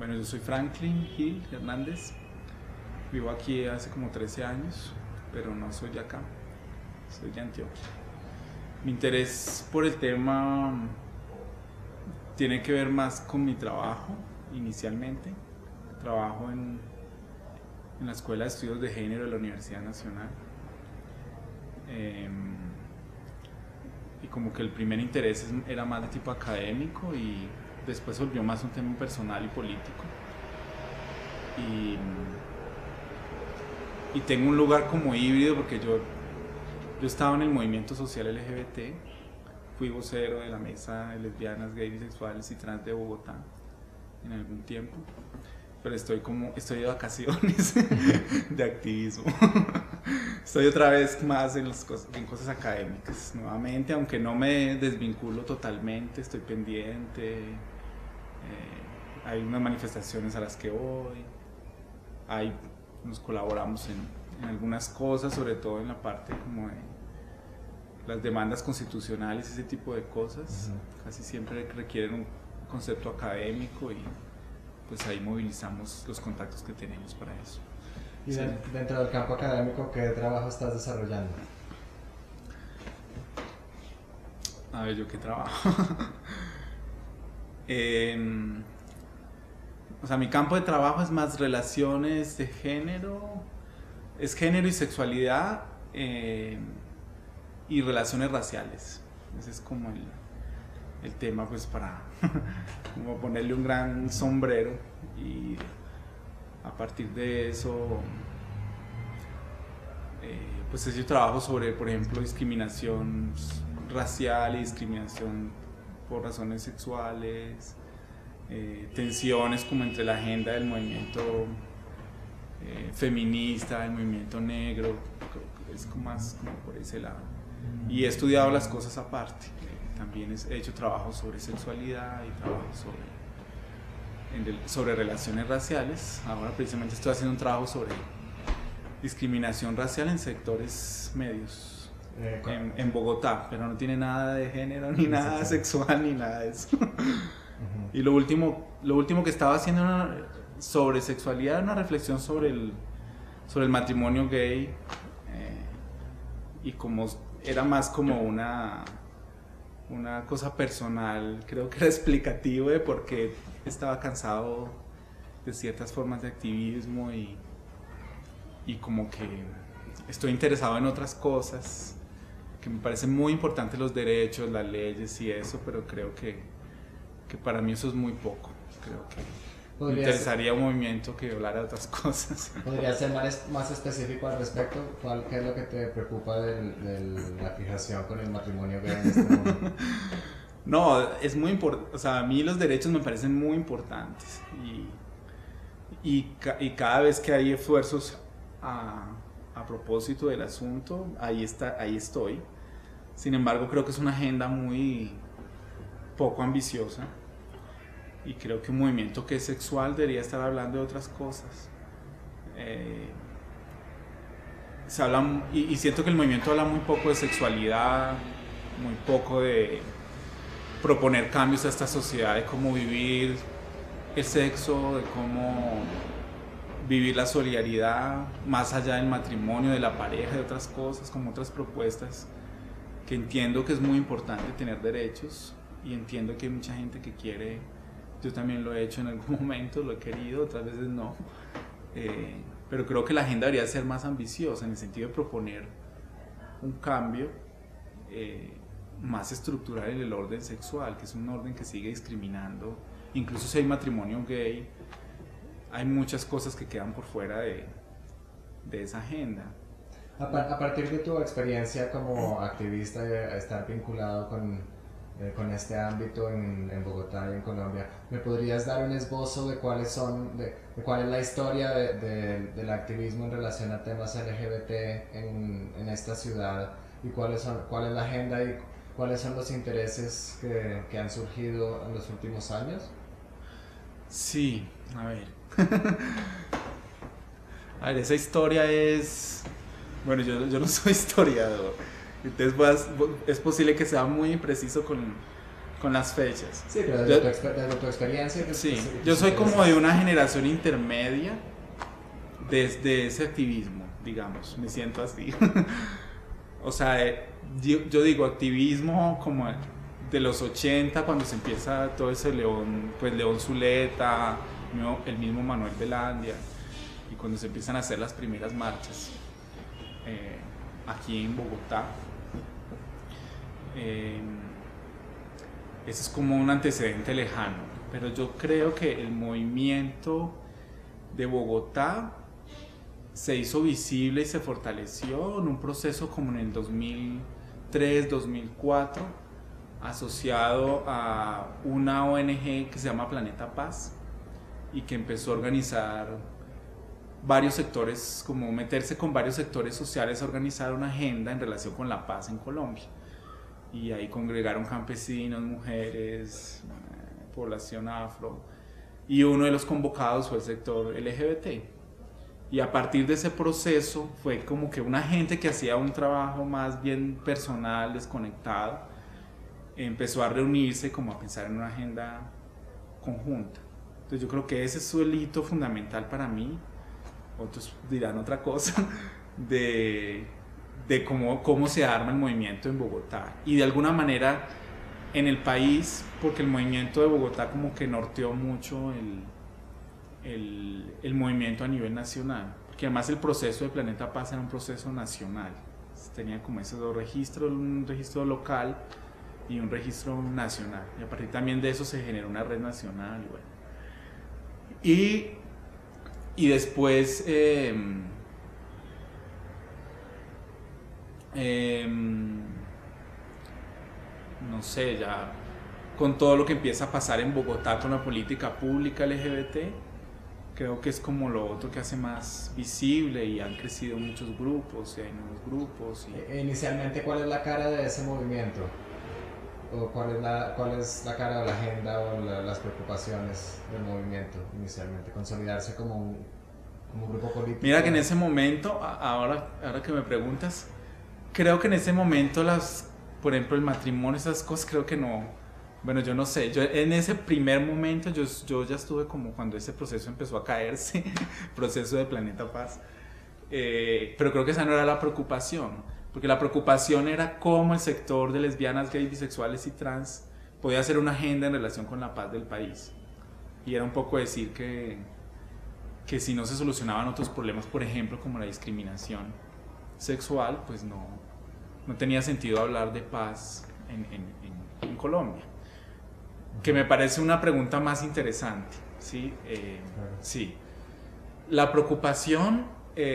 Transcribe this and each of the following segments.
Bueno, yo soy Franklin Gil Hernández, vivo aquí hace como 13 años, pero no soy de acá, soy de Antioquia. Mi interés por el tema tiene que ver más con mi trabajo inicialmente. Trabajo en la Escuela de Estudios de Género de la Universidad Nacional. Y como que el primer interés era más de tipo académico y después volvió más un tema personal y político. Y tengo un lugar como híbrido porque yo estaba en el movimiento social LGBT, fui vocero de la mesa de lesbianas, gays, bisexuales y trans de Bogotá en algún tiempo, pero estoy de vacaciones de activismo. Estoy otra vez más en cosas académicas nuevamente, aunque no me desvinculo totalmente, estoy pendiente. Hay unas manifestaciones a las que voy, nos colaboramos en algunas cosas, sobre todo en la parte como de las demandas constitucionales, ese tipo de cosas. Casi siempre requieren un concepto académico y pues ahí movilizamos los contactos que tenemos para eso. Y sí. Dentro del campo académico, ¿qué trabajo estás desarrollando? A ver, ¿yo qué trabajo? O sea, mi campo de trabajo es más relaciones de género, es género y sexualidad y relaciones raciales. Ese es como el tema, pues, para como ponerle un gran sombrero, y a partir de eso pues yo trabajo sobre, por ejemplo, discriminación racial y discriminación por razones sexuales, tensiones como entre la agenda del movimiento feminista, el movimiento negro, es más como por ese lado. Y he estudiado las cosas aparte. También he hecho trabajo sobre sexualidad y trabajo sobre relaciones raciales. Ahora precisamente estoy haciendo un trabajo sobre discriminación racial en sectores medios en Bogotá, pero no tiene nada de género, ni nada sexual, ni nada de eso. Y lo último que estaba haciendo sobre sexualidad, una reflexión sobre el matrimonio gay, y como era más como una cosa personal, creo que era explicativo de por qué estaba cansado de ciertas formas de activismo y como que estoy interesado en otras cosas, que me parecen muy importantes los derechos, las leyes y eso, pero creo que para mí eso es muy poco. Creo que me interesaría un movimiento que hablara de otras cosas. ¿Podría ser más específico al respecto? ¿Qué es lo que te preocupa de la fijación con el matrimonio gay en este momento? No, es muy importante. O sea, a mí los derechos me parecen muy importantes y cada vez que hay esfuerzos a propósito del asunto, ahí estoy. Sin embargo, creo que es una agenda muy poco ambiciosa. Y creo que un movimiento que es sexual debería estar hablando de otras cosas. Se habla, y siento que el movimiento habla muy poco de sexualidad, muy poco de proponer cambios a esta sociedad, de cómo vivir el sexo, de cómo vivir la solidaridad más allá del matrimonio, de la pareja, de otras cosas, como otras propuestas, que entiendo que es muy importante tener derechos, y entiendo que hay mucha gente que quiere. Yo también lo he hecho en algún momento, lo he querido, otras veces no. Pero creo que la agenda debería ser más ambiciosa en el sentido de proponer un cambio más estructural en el orden sexual, que es un orden que sigue discriminando. Incluso si hay matrimonio gay, hay muchas cosas que quedan por fuera de esa agenda. A partir de tu experiencia como activista, de estar vinculado con este ámbito en Bogotá y en Colombia, ¿me podrías dar un esbozo de cuál es la historia del activismo en relación a temas LGBT en esta ciudad, y cuál es la agenda y cuáles son los intereses que han surgido en los últimos años? Sí, a ver. A ver, esa historia es... Bueno, yo no soy historiador. Entonces es posible que sea muy impreciso con con las fechas. Sí, pero desde tu experiencia. Sí, yo soy como de una generación intermedia desde ese activismo, digamos, me siento así. O sea, yo digo activismo como de los 80, cuando se empieza todo ese León, pues León Zuleta, el mismo Manuel Velandia, y cuando se empiezan a hacer las primeras marchas aquí en Bogotá. Ese es como un antecedente lejano, pero yo creo que el movimiento de Bogotá se hizo visible y se fortaleció en un proceso como en el 2003, 2004, asociado a una ONG que se llama Planeta Paz y que empezó a organizar varios sectores, como meterse con varios sectores sociales a organizar una agenda en relación con la paz en Colombia. Y ahí congregaron campesinos, mujeres, población afro, y uno de los convocados fue el sector LGBT. Y a partir de ese proceso fue como que una gente que hacía un trabajo más bien personal, desconectado, empezó a reunirse como a pensar en una agenda conjunta. Entonces yo creo que ese es el hito fundamental para mí, otros dirán otra cosa, de cómo se arma el movimiento en Bogotá. Y de alguna manera en el país, porque el movimiento de Bogotá como que norteó mucho el movimiento a nivel nacional, porque además el proceso de Planeta Paz era un proceso nacional, tenía como esos dos registros, un registro local y un registro nacional, y a partir también de eso se generó una red nacional. Y bueno, y después no sé, ya con todo lo que empieza a pasar en Bogotá con la política pública LGBT, creo que es como lo otro que hace más visible, y han crecido muchos grupos y hay nuevos grupos. Inicialmente, ¿cuál es la cara de ese movimiento? ¿O cuál es la cara de la agenda o las preocupaciones del movimiento inicialmente? ¿Consolidarse como un grupo político? Mira que en ese momento, ahora que me preguntas, creo que en ese momento por ejemplo, el matrimonio, esas cosas, creo que no. Bueno, yo no sé, yo en ese primer momento yo ya estuve como cuando ese proceso empezó a caerse, proceso de Planeta Paz, pero creo que esa no era la preocupación, porque la preocupación era cómo el sector de lesbianas, gays, bisexuales y trans podía hacer una agenda en relación con la paz del país. Y era un poco decir que si no se solucionaban otros problemas, por ejemplo, como la discriminación sexual, pues no tenía sentido hablar de paz en Colombia. Que me parece una pregunta más interesante, ¿sí? Sí. La preocupación,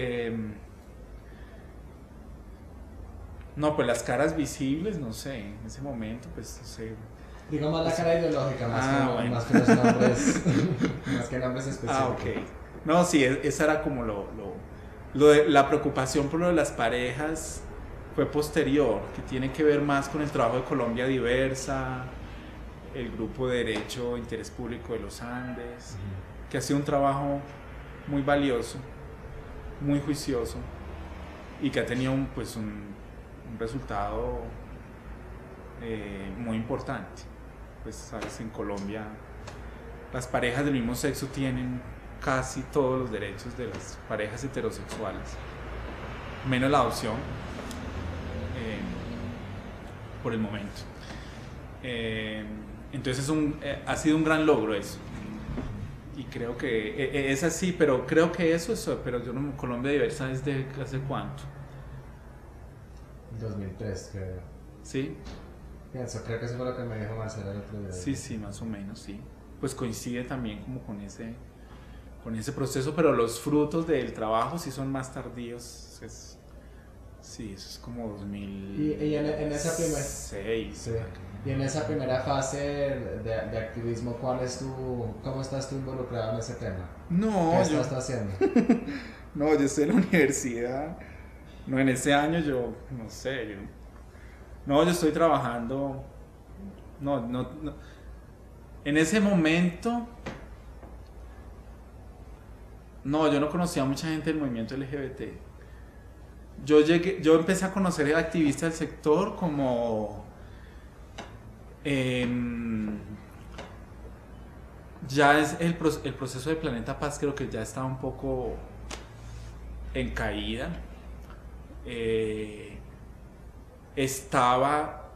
no, pues las caras visibles, no sé, en ese momento, pues no sé. Digo más la cara ideológica, más que los nombres, más que nombres específicos. Ok. No, sí, esa era como la preocupación por lo de las parejas fue posterior, que tiene que ver más con el trabajo de Colombia Diversa, el Grupo de Derecho e Interés Público de los Andes, que ha sido un trabajo muy valioso, muy juicioso, y que ha tenido un resultado muy importante. Pues sabes, en Colombia las parejas del mismo sexo tienen casi todos los derechos de las parejas heterosexuales, menos la adopción, por el momento. Entonces ha sido un gran logro eso, y creo que es así, pero creo que pero yo no, Colombia Diversa ¿desde hace cuánto? 2003, creo. ¿Sí? Pienso, creo que eso fue lo que me dijo Marcela el otro día. Sí, más o menos, sí. Pues coincide también como con ese proceso, pero los frutos del trabajo sí son más tardíos. Sí, eso es como 2006. Y en esa primera... Sí. Y en esa primera fase de activismo, ¿cómo estás tú involucrado en ese tema? No, ¿Qué estás haciendo? No, yo estoy en la universidad. No, en ese año yo, no sé, yo estoy trabajando. No. En ese momento, no, yo no conocía a mucha gente del movimiento LGBT. Yo empecé a conocer activistas del sector como Ya es el proceso de Planeta Paz, creo que ya estaba un poco en caída. Estaba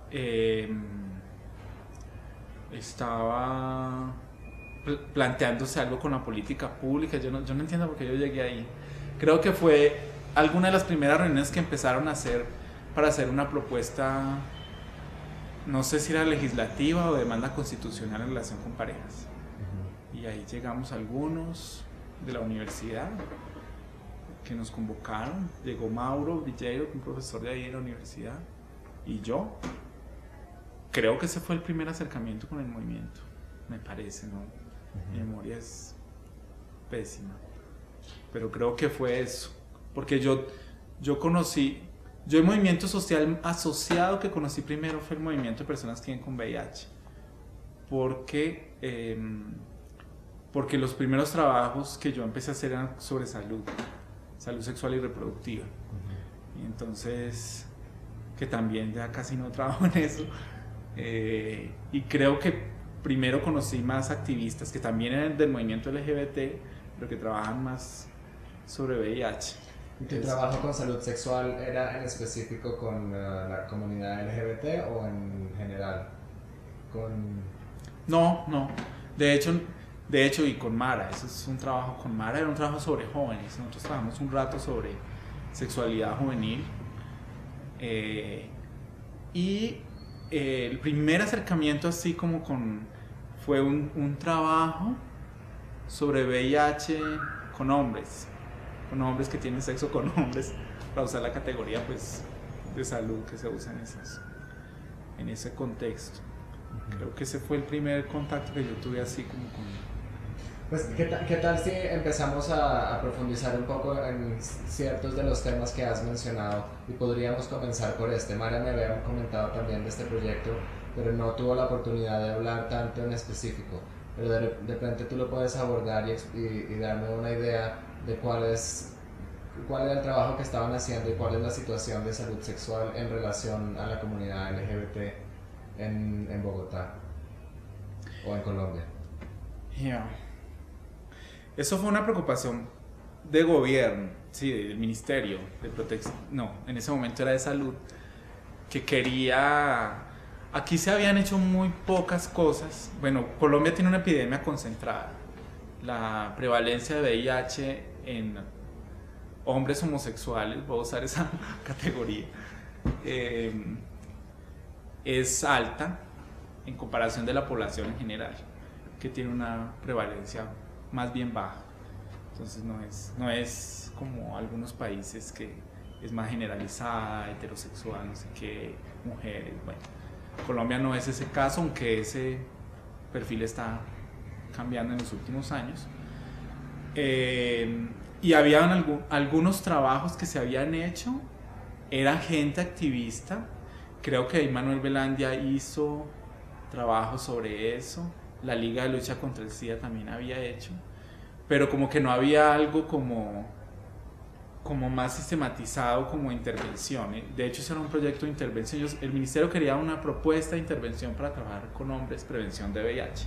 planteándose algo con la política pública. Yo no entiendo por qué yo llegué ahí. Creo que fue alguna de las primeras reuniones que empezaron a hacer para hacer una propuesta, no sé si era legislativa o demanda constitucional en relación con parejas. Y ahí llegamos algunos de la universidad que nos convocaron. Llegó Mauro Villeiro, un profesor de ahí de la universidad, y yo. Creo que ese fue el primer acercamiento con el movimiento, me parece, ¿no? Mi memoria es pésima, pero creo que fue eso, porque yo el movimiento social asociado que conocí primero fue el movimiento de personas que viven con VIH, porque los primeros trabajos que yo empecé a hacer eran sobre salud sexual y reproductiva, y entonces, que también ya casi no trabajo en eso, y creo que primero conocí más activistas que también eran del movimiento LGBT, pero que trabajan más sobre VIH. ¿Y tu trabajo con salud sexual era en específico con la comunidad LGBT o en general? No. De hecho, y con Mara, eso es un trabajo con Mara, era un trabajo sobre jóvenes. Nosotros trabajamos un rato sobre sexualidad juvenil. El primer acercamiento así como fue un trabajo sobre VIH con hombres que tienen sexo con hombres, para usar la categoría pues de salud que se usa en ese contexto. Creo que ese fue el primer contacto que yo tuve así como con... Pues, ¿qué tal si empezamos a profundizar un poco en ciertos de los temas que has mencionado? Y podríamos comenzar por este. Mara me había comentado también de este proyecto, pero no tuvo la oportunidad de hablar tanto en específico. Pero de repente tú lo puedes abordar y darme una idea de cuál era el trabajo que estaban haciendo y cuál es la situación de salud sexual en relación a la comunidad LGBT en Bogotá o en Colombia. Yeah. Eso fue una preocupación de gobierno, sí, del Ministerio de Protección, no, en ese momento era de Salud, que quería... Aquí se habían hecho muy pocas cosas. Bueno, Colombia tiene una epidemia concentrada. La prevalencia de VIH en hombres homosexuales, voy a usar esa categoría, es alta en comparación de la población en general, que tiene una prevalencia más bien baja. Entonces no es como algunos países que es más generalizada, heterosexual, no sé qué, mujeres. Bueno, Colombia no es ese caso, aunque ese perfil está cambiando en los últimos años. Y habían algunos trabajos que se habían hecho, era gente activista. Creo que Manuel Velandia hizo trabajo sobre eso, la Liga de Lucha contra el SIDA también había hecho, pero como que no había algo como más sistematizado como intervención. De hecho, ese era un proyecto de intervención. El ministerio quería una propuesta de intervención para trabajar con hombres, prevención de VIH.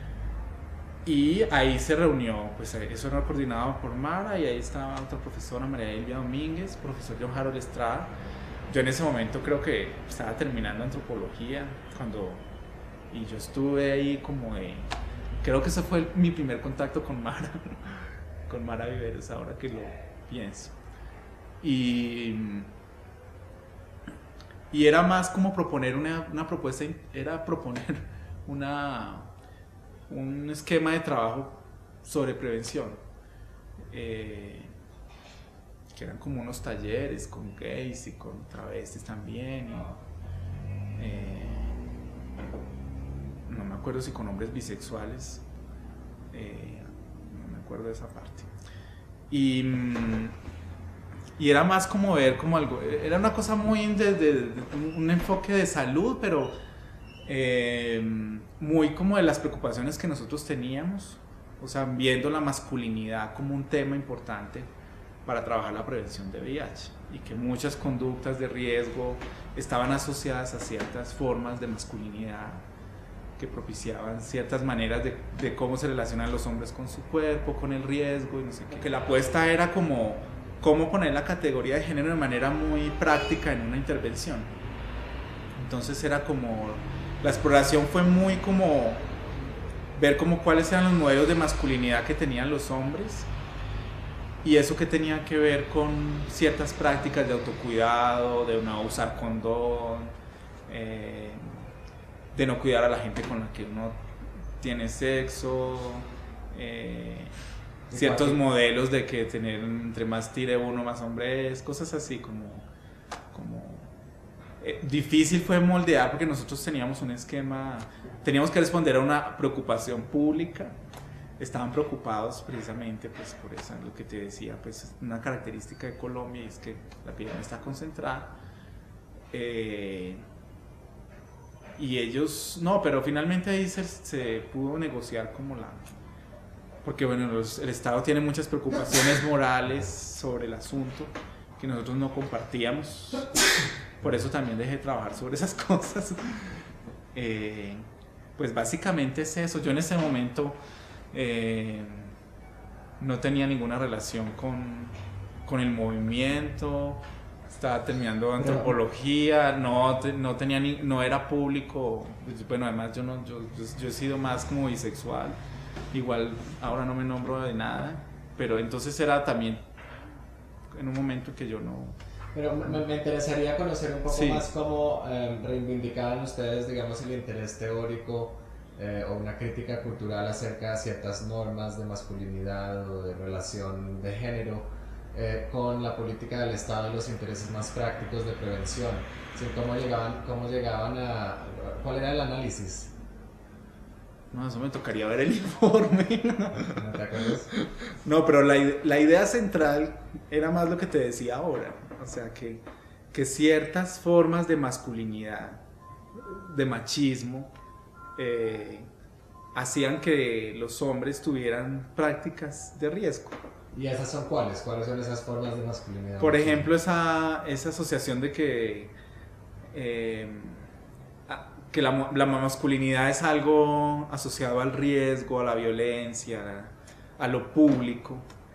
Y ahí se reunió, pues eso era coordinado por Mara, y ahí estaba otra profesora, María Elvia Domínguez, profesor John Harold Estrada. Yo en ese momento creo que estaba terminando antropología y yo estuve ahí creo que ese fue mi primer contacto con Mara, con Mara Viveros, ahora que lo pienso. Y era más como proponer una propuesta, era proponer un esquema de trabajo sobre prevención, que eran como unos talleres con gays y con travestis también, no me acuerdo si con hombres bisexuales, no me acuerdo de esa parte, y era más como ver como algo, era una cosa muy de un enfoque de salud, pero muy como de las preocupaciones que nosotros teníamos, o sea, viendo la masculinidad como un tema importante para trabajar la prevención de VIH, y que muchas conductas de riesgo estaban asociadas a ciertas formas de masculinidad que propiciaban ciertas maneras de cómo se relacionan los hombres con su cuerpo, con el riesgo y no sé qué. Que la apuesta era como cómo poner la categoría de género de manera muy práctica en una intervención. Entonces era como, la exploración fue muy como ver como cuáles eran los modelos de masculinidad que tenían los hombres y eso que tenía que ver con ciertas prácticas de autocuidado, de no usar condón, de no cuidar a la gente con la que uno tiene sexo, ciertos modelos de que tener entre más tire uno más hombre es, cosas así como difícil fue moldear porque nosotros teníamos un esquema, teníamos que responder a una preocupación pública, estaban preocupados precisamente pues por eso, lo que te decía, pues una característica de Colombia es que la epidemia está concentrada. Y ellos, no, pero finalmente ahí se pudo negociar como porque bueno, el Estado tiene muchas preocupaciones morales sobre el asunto que nosotros no compartíamos, por eso también dejé de trabajar sobre esas cosas. Pues básicamente es eso, yo en ese momento no tenía ninguna relación con el movimiento, estaba terminando antropología, no era público, bueno, además yo he sido más como bisexual, igual ahora no me nombro de nada, pero entonces era también en un momento que yo no... Pero me interesaría conocer un poco más cómo reivindicaban ustedes, digamos, el interés teórico o una crítica cultural acerca de ciertas normas de masculinidad o de relación de género con la política del Estado y los intereses más prácticos de prevención. ¿Sí? ¿Cómo llegaban a... ¿Cuál era el análisis? No, eso me tocaría ver el informe. ¿No te acuerdas? No, pero la idea central era más lo que te decía ahora. O sea, que ciertas formas de masculinidad, de machismo, hacían que los hombres tuvieran prácticas de riesgo. ¿Y esas son cuáles? ¿Cuáles son esas formas de masculinidad? Por ejemplo, esa asociación de que la masculinidad es algo asociado al riesgo, a la violencia, a lo público,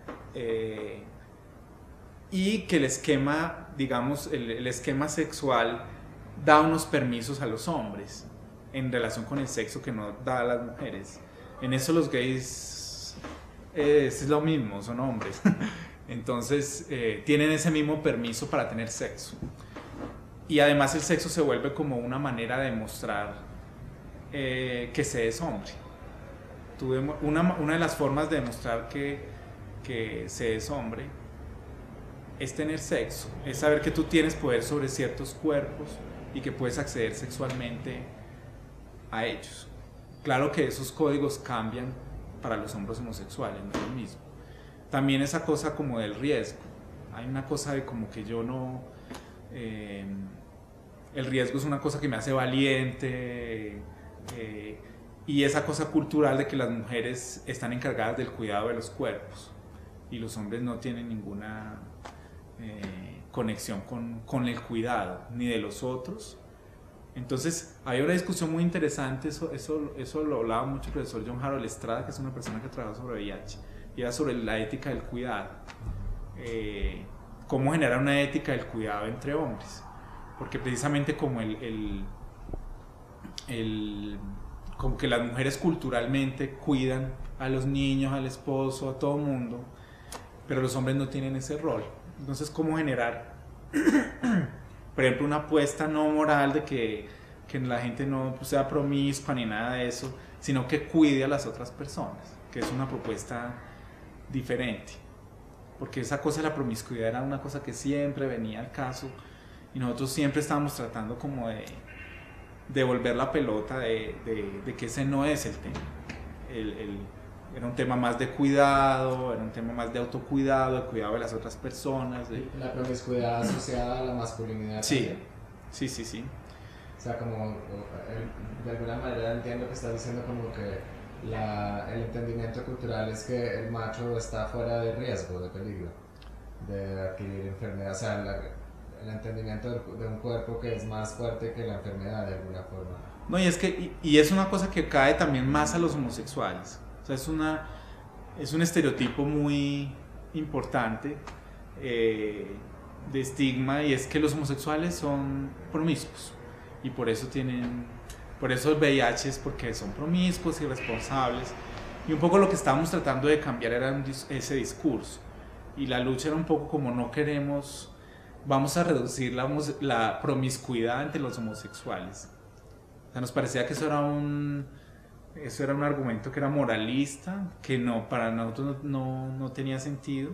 y que el esquema, digamos, el esquema sexual da unos permisos a los hombres en relación con el sexo que no da a las mujeres. En eso los gays es lo mismo, son hombres. Entonces tienen ese mismo permiso para tener sexo. Y además el sexo se vuelve como una manera de mostrar que se es hombre. Una de las formas de demostrar que se es hombre es tener sexo, es saber que tú tienes poder sobre ciertos cuerpos y que puedes acceder sexualmente a ellos. Claro que esos códigos cambian para los hombres homosexuales, no es lo mismo. También esa cosa como del riesgo, hay una cosa de como que yo no... el riesgo es una cosa que me hace valiente, y esa cosa cultural de que las mujeres están encargadas del cuidado de los cuerpos y los hombres no tienen ninguna conexión con el cuidado ni de los otros. Entonces hay una discusión muy interesante, eso lo hablaba mucho el profesor John Harold Estrada, que es una persona que trabaja sobre VIH, y era sobre la ética del cuidado, cómo generar una ética del cuidado entre hombres, porque precisamente como como que las mujeres culturalmente cuidan a los niños, al esposo, a todo mundo, pero los hombres no tienen ese rol. Entonces, ¿cómo generar, por ejemplo, una apuesta no moral de que la gente no sea promiscua ni nada de eso, sino que cuide a las otras personas, que es una propuesta diferente? Porque esa cosa de la promiscuidad era una cosa que siempre venía al caso y nosotros siempre estábamos tratando como de devolver la pelota de que ese no es el tema. Era un tema más de cuidado, era un tema más de autocuidado, de cuidado de las otras personas. La promiscuidad asociada a la masculinidad. Sí, también. sí. O sea, como de alguna manera entiendo que estás diciendo como que el entendimiento cultural es que el macho está fuera de riesgo, de peligro, de adquirir enfermedad. O sea, el entendimiento de un cuerpo que es más fuerte que la enfermedad de alguna forma. No, y es que y es una cosa que cae también más a los homosexuales. O sea, es un estereotipo muy importante de estigma, y es que los homosexuales son promiscuos y por eso el VIH es porque son promiscuos, irresponsables, y un poco lo que estábamos tratando de cambiar era ese discurso, y la lucha era un poco como no queremos, vamos a reducir la promiscuidad entre los homosexuales. O sea, nos parecía que eso era un argumento que era moralista, que no, para nosotros no tenía sentido,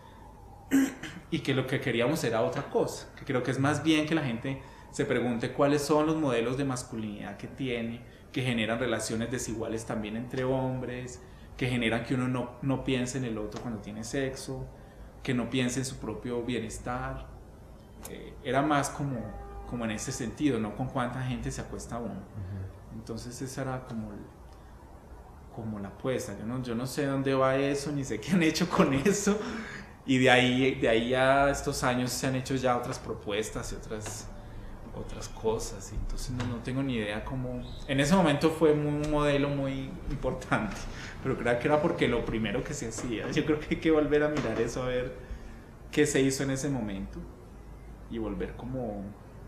y que lo que queríamos era otra cosa, que creo que es más bien que la gente se pregunte cuáles son los modelos de masculinidad que generan relaciones desiguales también entre hombres, que generan que uno no piense en el otro cuando tiene sexo, que no piense en su propio bienestar. Era más como en ese sentido, no con cuánta gente se acuesta uno. Entonces esa era como la apuesta. Yo no sé dónde va eso, ni sé qué han hecho con eso, y de ahí a estos años se han hecho ya otras propuestas y otras cosas, y entonces no tengo ni idea cómo. En ese momento fue un modelo muy importante, pero creo que era porque lo primero que se hacía. Yo creo que hay que volver a mirar eso, a ver qué se hizo en ese momento y volver como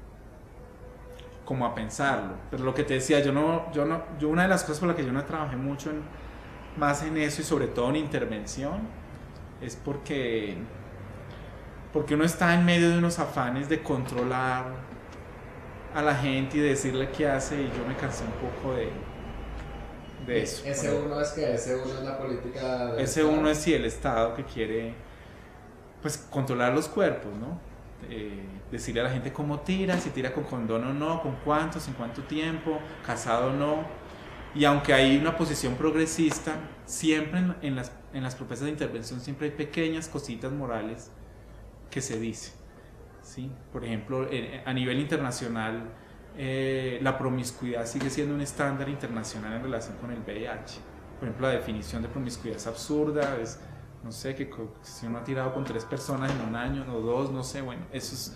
a pensarlo. Pero lo que te decía, yo una de las cosas por las que yo no trabajé mucho más en eso, y sobre todo en intervención, es porque uno está en medio de unos afanes de controlar a la gente y decirle qué hace, y yo me cansé un poco de eso. Ese uno es la política del ese Estado. Uno es el Estado que quiere, pues, controlar los cuerpos, ¿no? Decirle a la gente cómo tira, si tira con condón o no, con cuántos, en cuánto tiempo, casado o no. Y aunque hay una posición progresista, siempre en las propuestas de intervención siempre hay pequeñas cositas morales que se dicen, ¿sí? Por ejemplo, a nivel internacional, la promiscuidad sigue siendo un estándar internacional en relación con el VIH. Por ejemplo, la definición de promiscuidad es absurda, no sé, que si uno ha tirado con 3 personas en un año o 2, no sé, bueno, eso es...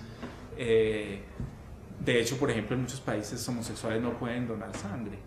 de hecho, por ejemplo, en muchos países homosexuales no pueden donar sangre.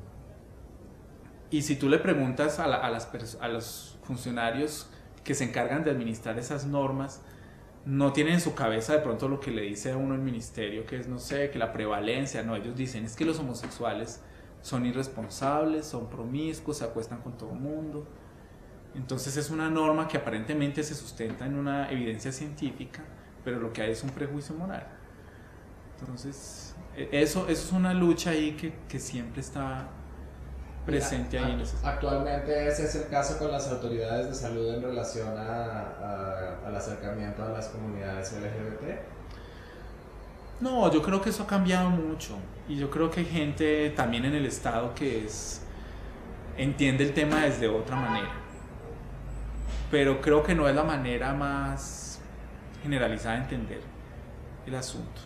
Y si tú le preguntas a los funcionarios que se encargan de administrar esas normas, no tienen en su cabeza de pronto lo que le dice a uno el ministerio, que es, no sé, que la prevalencia. No, ellos dicen es que los homosexuales son irresponsables, son promiscuos, se acuestan con todo el mundo. Entonces es una norma que aparentemente se sustenta en una evidencia científica, pero lo que hay es un prejuicio moral. Entonces eso es una lucha ahí que siempre está presente ahí. Actualmente ese es el caso con las autoridades de salud en relación al acercamiento a las comunidades LGBT. No, yo creo que eso ha cambiado mucho, y yo creo que hay gente también en el Estado que entiende el tema desde otra manera, pero creo que no es la manera más generalizada de entender el asunto.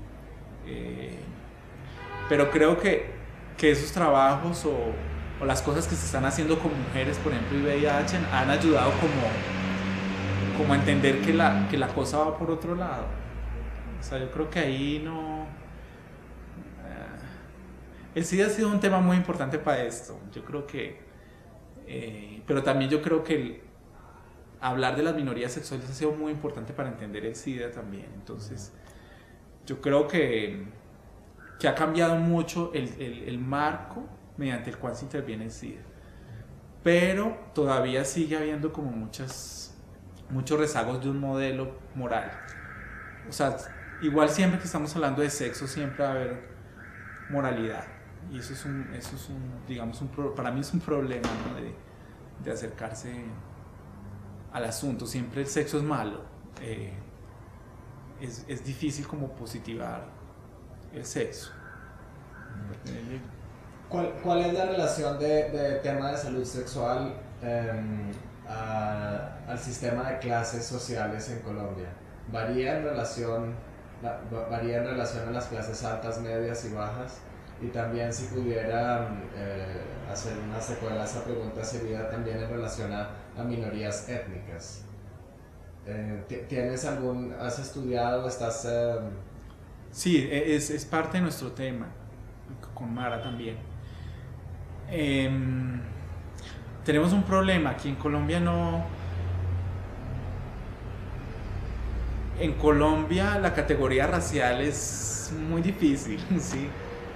Pero creo que esos trabajos o las cosas que se están haciendo con mujeres, por ejemplo, y VIH, han ayudado como a entender que la cosa va por otro lado. O sea, yo creo que ahí no... El SIDA ha sido un tema muy importante para esto. Yo creo que... pero también yo creo que hablar de las minorías sexuales ha sido muy importante para entender el SIDA también. Entonces, yo creo que ha cambiado mucho el marco mediante el cual se interviene el SIDA. Pero todavía sigue habiendo como muchos rezagos de un modelo moral. O sea, igual siempre que estamos hablando de sexo siempre va a haber moralidad. Y eso es digamos, para mí es un problema, ¿no? de acercarse al asunto. Siempre el sexo es malo. Es difícil como positivar el sexo. ¿Cuál es la relación de tema de salud sexual al sistema de clases sociales en Colombia? ¿Varía en relación a las clases altas, medias y bajas? Y también, si pudiera hacer una secuela a esa pregunta, sería también en relación a minorías étnicas. ¿Has estudiado, estás...? Sí, es parte de nuestro tema. con Mara también. Tenemos un problema, aquí en Colombia no... En Colombia la categoría racial es muy difícil, ¿sí?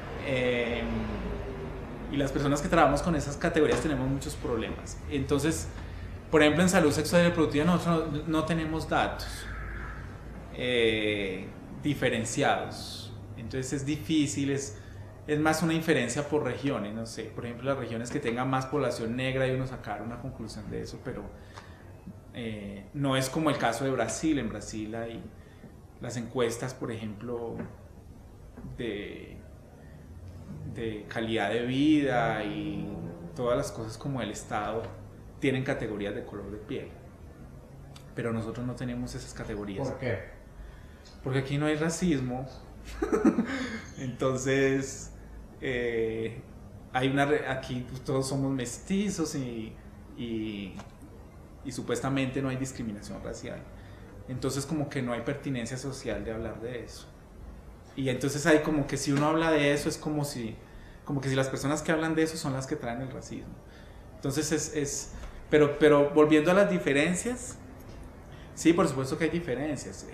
Y las personas que trabajamos con esas categorías tenemos muchos problemas. Entonces, por ejemplo, en salud sexual y reproductiva nosotros no tenemos datos diferenciados. Entonces es difícil, es más una inferencia por regiones, no sé. Por ejemplo, las regiones que tengan más población negra y uno sacar una conclusión de eso, pero no es como el caso de Brasil. En Brasil hay las encuestas, por ejemplo, de calidad de vida y todas las cosas como el Estado tienen categorías de color de piel, pero nosotros no tenemos esas categorías. ¿Por qué? Porque aquí no hay racismo. Entonces aquí pues, todos somos mestizos y supuestamente no hay discriminación racial. Entonces como que no hay pertinencia social de hablar de eso. Y entonces hay como que si uno habla de eso es como que si las personas que hablan de eso son las que traen el racismo. Entonces pero volviendo a las diferencias, sí, por supuesto que hay diferencias.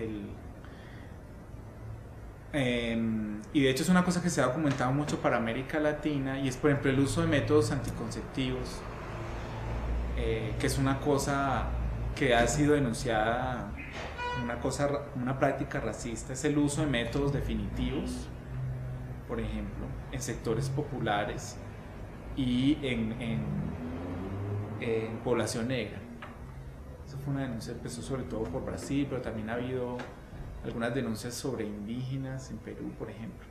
Y de hecho es una cosa que se ha documentado mucho para América Latina, y es por ejemplo el uso de métodos anticonceptivos, que es una cosa que ha sido denunciada, una práctica racista. Es el uso de métodos definitivos, por ejemplo, en sectores populares y en población negra. Eso fue una denuncia, empezó sobre todo por Brasil, pero también ha habido algunas denuncias sobre indígenas en Perú, por ejemplo.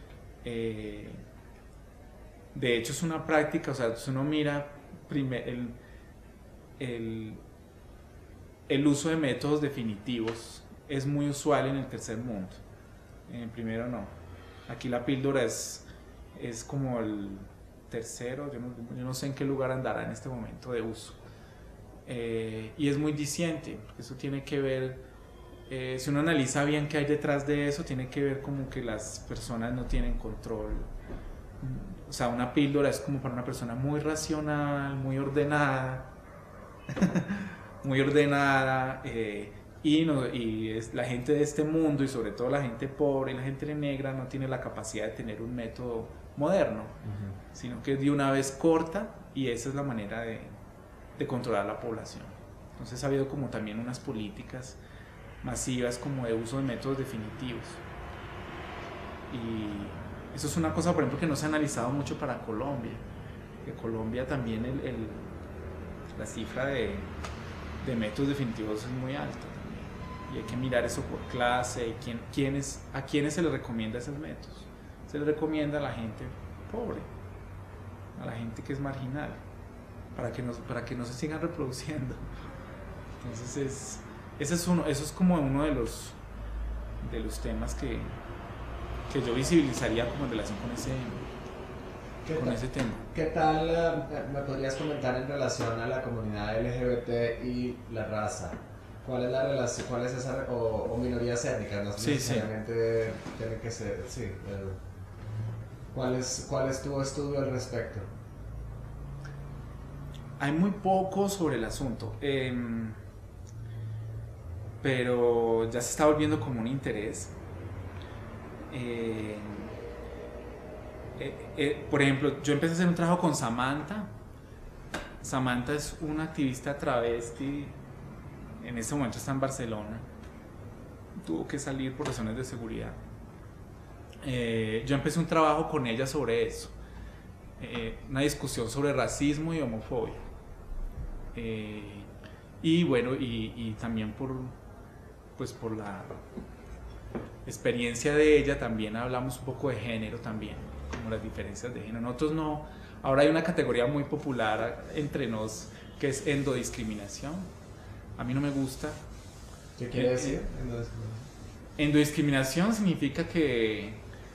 De hecho es una práctica, o sea, si uno mira el uso de métodos definitivos es muy usual en el tercer mundo. En el primero no. Aquí la píldora es como el tercero, yo no sé en qué lugar andará en este momento de uso. Y es muy diciente, porque eso tiene que ver, si uno analiza bien qué hay detrás de eso, tiene que ver como que las personas no tienen control. O sea, una píldora es como para una persona muy racional, muy ordenada, muy ordenada, y es la gente de este mundo, y sobre todo la gente pobre y la gente negra, no tiene la capacidad de tener un método moderno, sino que de una vez corta, y esa es la manera de controlar la población. Entonces ha habido como también unas políticas masivas como de uso de métodos definitivos, y eso es una cosa, por ejemplo, que no se ha analizado mucho para Colombia. Que Colombia también la cifra de métodos definitivos es muy alta también, y hay que mirar eso por clase, y a quiénes se les recomienda esos métodos. Se les recomienda a la gente pobre, a la gente que es marginal, para que no se sigan reproduciendo. Entonces eso es como uno de los temas que yo visibilizaría como en relación con ese tema. ¿Qué tal me podrías comentar en relación a la comunidad LGBT y la raza? ¿Cuál es la relación, cuál es esa, o minorías étnicas? No necesariamente tiene que ser, sí. ¿Cuál es tu estudio al respecto? Hay muy poco sobre el asunto, pero ya se está volviendo como un interés. Por ejemplo, yo empecé a hacer un trabajo con Samantha. Samantha es una activista travesti, en este momento está en Barcelona, tuvo que salir por razones de seguridad. Yo empecé un trabajo con ella sobre eso, una discusión sobre racismo y homofobia, y bueno, y también por la experiencia de ella también hablamos un poco de género también, como las diferencias de género. Nosotros no, ahora hay una categoría muy popular entre nos que es endodiscriminación. A mí no me gusta. ¿Qué quiere decir? Endodiscriminación significa que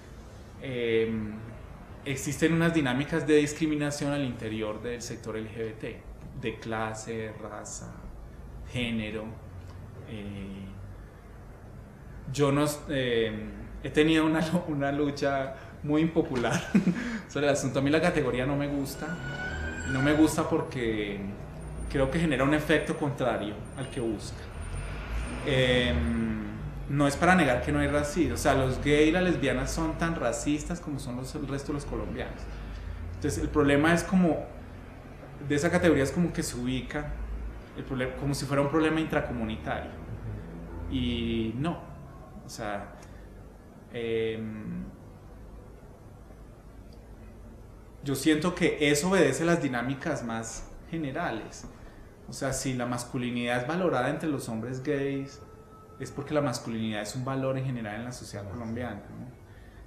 existen unas dinámicas de discriminación al interior del sector LGBT, de clase, raza, género. Yo no he tenido una lucha muy impopular sobre el asunto. A mí la categoría no me gusta. Y no me gusta porque creo que genera un efecto contrario al que busca. No es para negar que no hay racismo. O sea, los gays y las lesbianas son tan racistas como son el resto de los colombianos. Entonces el problema es como, de esa categoría es como que se ubica el problema, como si fuera un problema intracomunitario. Y no. O sea, yo siento que eso obedece a las dinámicas más generales. O sea, si la masculinidad es valorada entre los hombres gays, es porque la masculinidad es un valor en general en la sociedad colombiana, ¿no?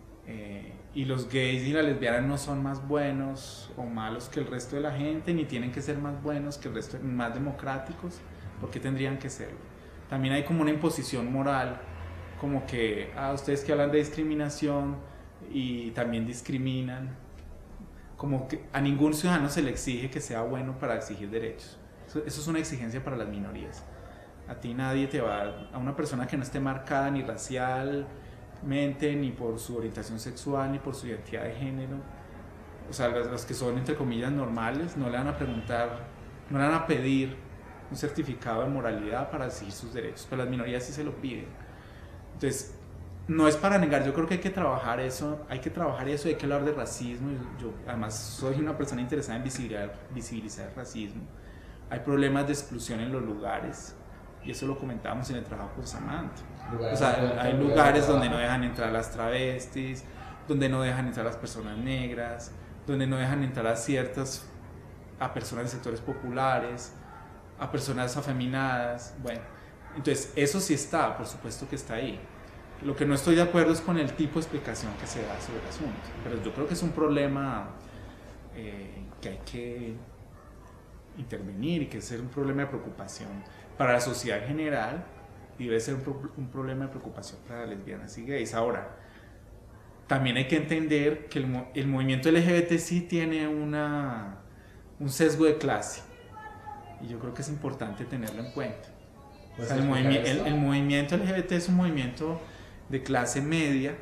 Y los gays y las lesbianas no son más buenos o malos que el resto de la gente, ni tienen que ser más buenos que el resto, más democráticos, porque tendrían que serlo. También hay como una imposición moral, como que, ustedes que hablan de discriminación y también discriminan, como que a ningún ciudadano se le exige que sea bueno para exigir derechos. Eso es una exigencia para las minorías. A ti nadie te va, a una persona que no esté marcada ni racialmente, ni por su orientación sexual, ni por su identidad de género, o sea, las que son entre comillas normales, no le van a preguntar, no le van a pedir un certificado de moralidad para exigir sus derechos, pero las minorías sí se lo piden. Entonces, no es para negar, yo creo que hay que trabajar eso, hay que hablar de racismo. Yo además soy una persona interesada en visibilizar el racismo. Hay problemas de exclusión en los lugares, y eso lo comentábamos en el trabajo con Samantha. O sea, hay lugares donde no dejan entrar las travestis, donde no dejan entrar las personas negras, donde no dejan entrar a personas de sectores populares, a personas afeminadas. Bueno, entonces eso sí está, por supuesto que está ahí. Lo que no estoy de acuerdo es con el tipo de explicación que se da sobre el asunto, pero yo creo que es un problema que hay que intervenir y que es un problema de preocupación para la sociedad en general, y debe ser un problema de preocupación para lesbianas y gays. Ahora, también hay que entender que el movimiento LGBT sí tiene un sesgo de clase, y yo creo que es importante tenerlo en cuenta. O sea, el movimiento LGBT es un movimiento de clase media,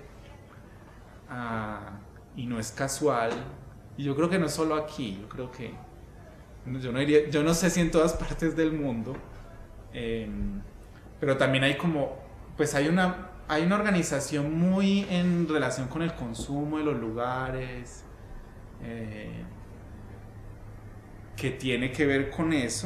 y no es casual, y yo creo que no es solo aquí, yo creo que yo no sé si en todas partes del mundo, pero también hay como, pues hay una organización muy en relación con el consumo de los lugares, que tiene que ver con eso,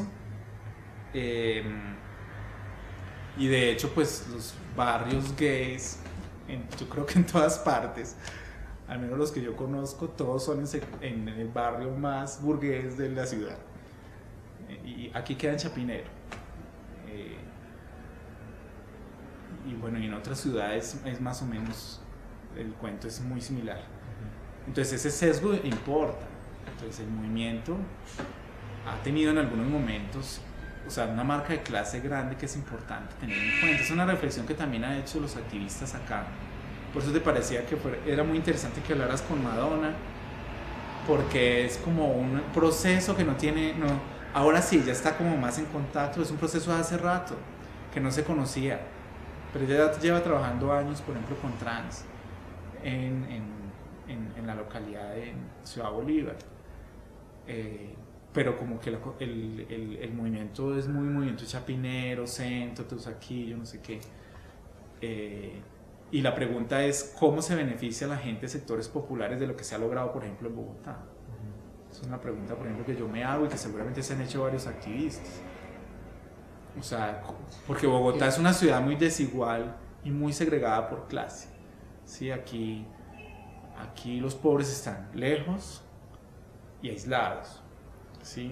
y de hecho pues los barrios gays, yo creo que en todas partes, al menos los que yo conozco, todos son en el barrio más burgués de la ciudad, y aquí queda en Chapinero, y bueno, y en otras ciudades es más o menos, el cuento es muy similar. Entonces ese sesgo importa. Entonces el movimiento ha tenido en algunos momentos, o sea, una marca de clase grande que es importante tener en cuenta. Es una reflexión que también han hecho los activistas acá. Por eso te parecía que era muy interesante que hablaras con Madonna, porque es como un proceso que ahora sí, ya está como más en contacto. Es un proceso de hace rato, que no se conocía, pero ella lleva trabajando años, por ejemplo, con trans en la localidad de Ciudad Bolívar. Pero como que el movimiento es muy movimiento chapinero, centro, Teusaquillo, no sé qué. Y la pregunta es cómo se beneficia a la gente de sectores populares de lo que se ha logrado, por ejemplo, en Bogotá. Es una pregunta, por ejemplo, que yo me hago y que seguramente se han hecho varios activistas. O sea, porque Bogotá es una ciudad muy desigual y muy segregada por clase. ¿Sí? Aquí los pobres están lejos y aislados. ¿Sí?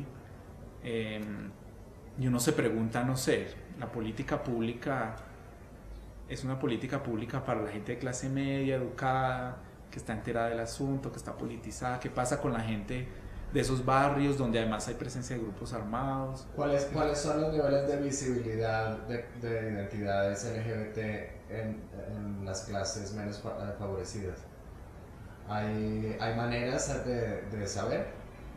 Y uno se pregunta, no sé, la política pública es una política pública para la gente de clase media, educada, que está enterada del asunto, que está politizada. ¿Qué pasa con la gente de esos barrios donde además hay presencia de grupos armados? ¿Cuáles son los niveles de visibilidad de identidades LGBT en las clases menos favorecidas? ¿Hay maneras de saber?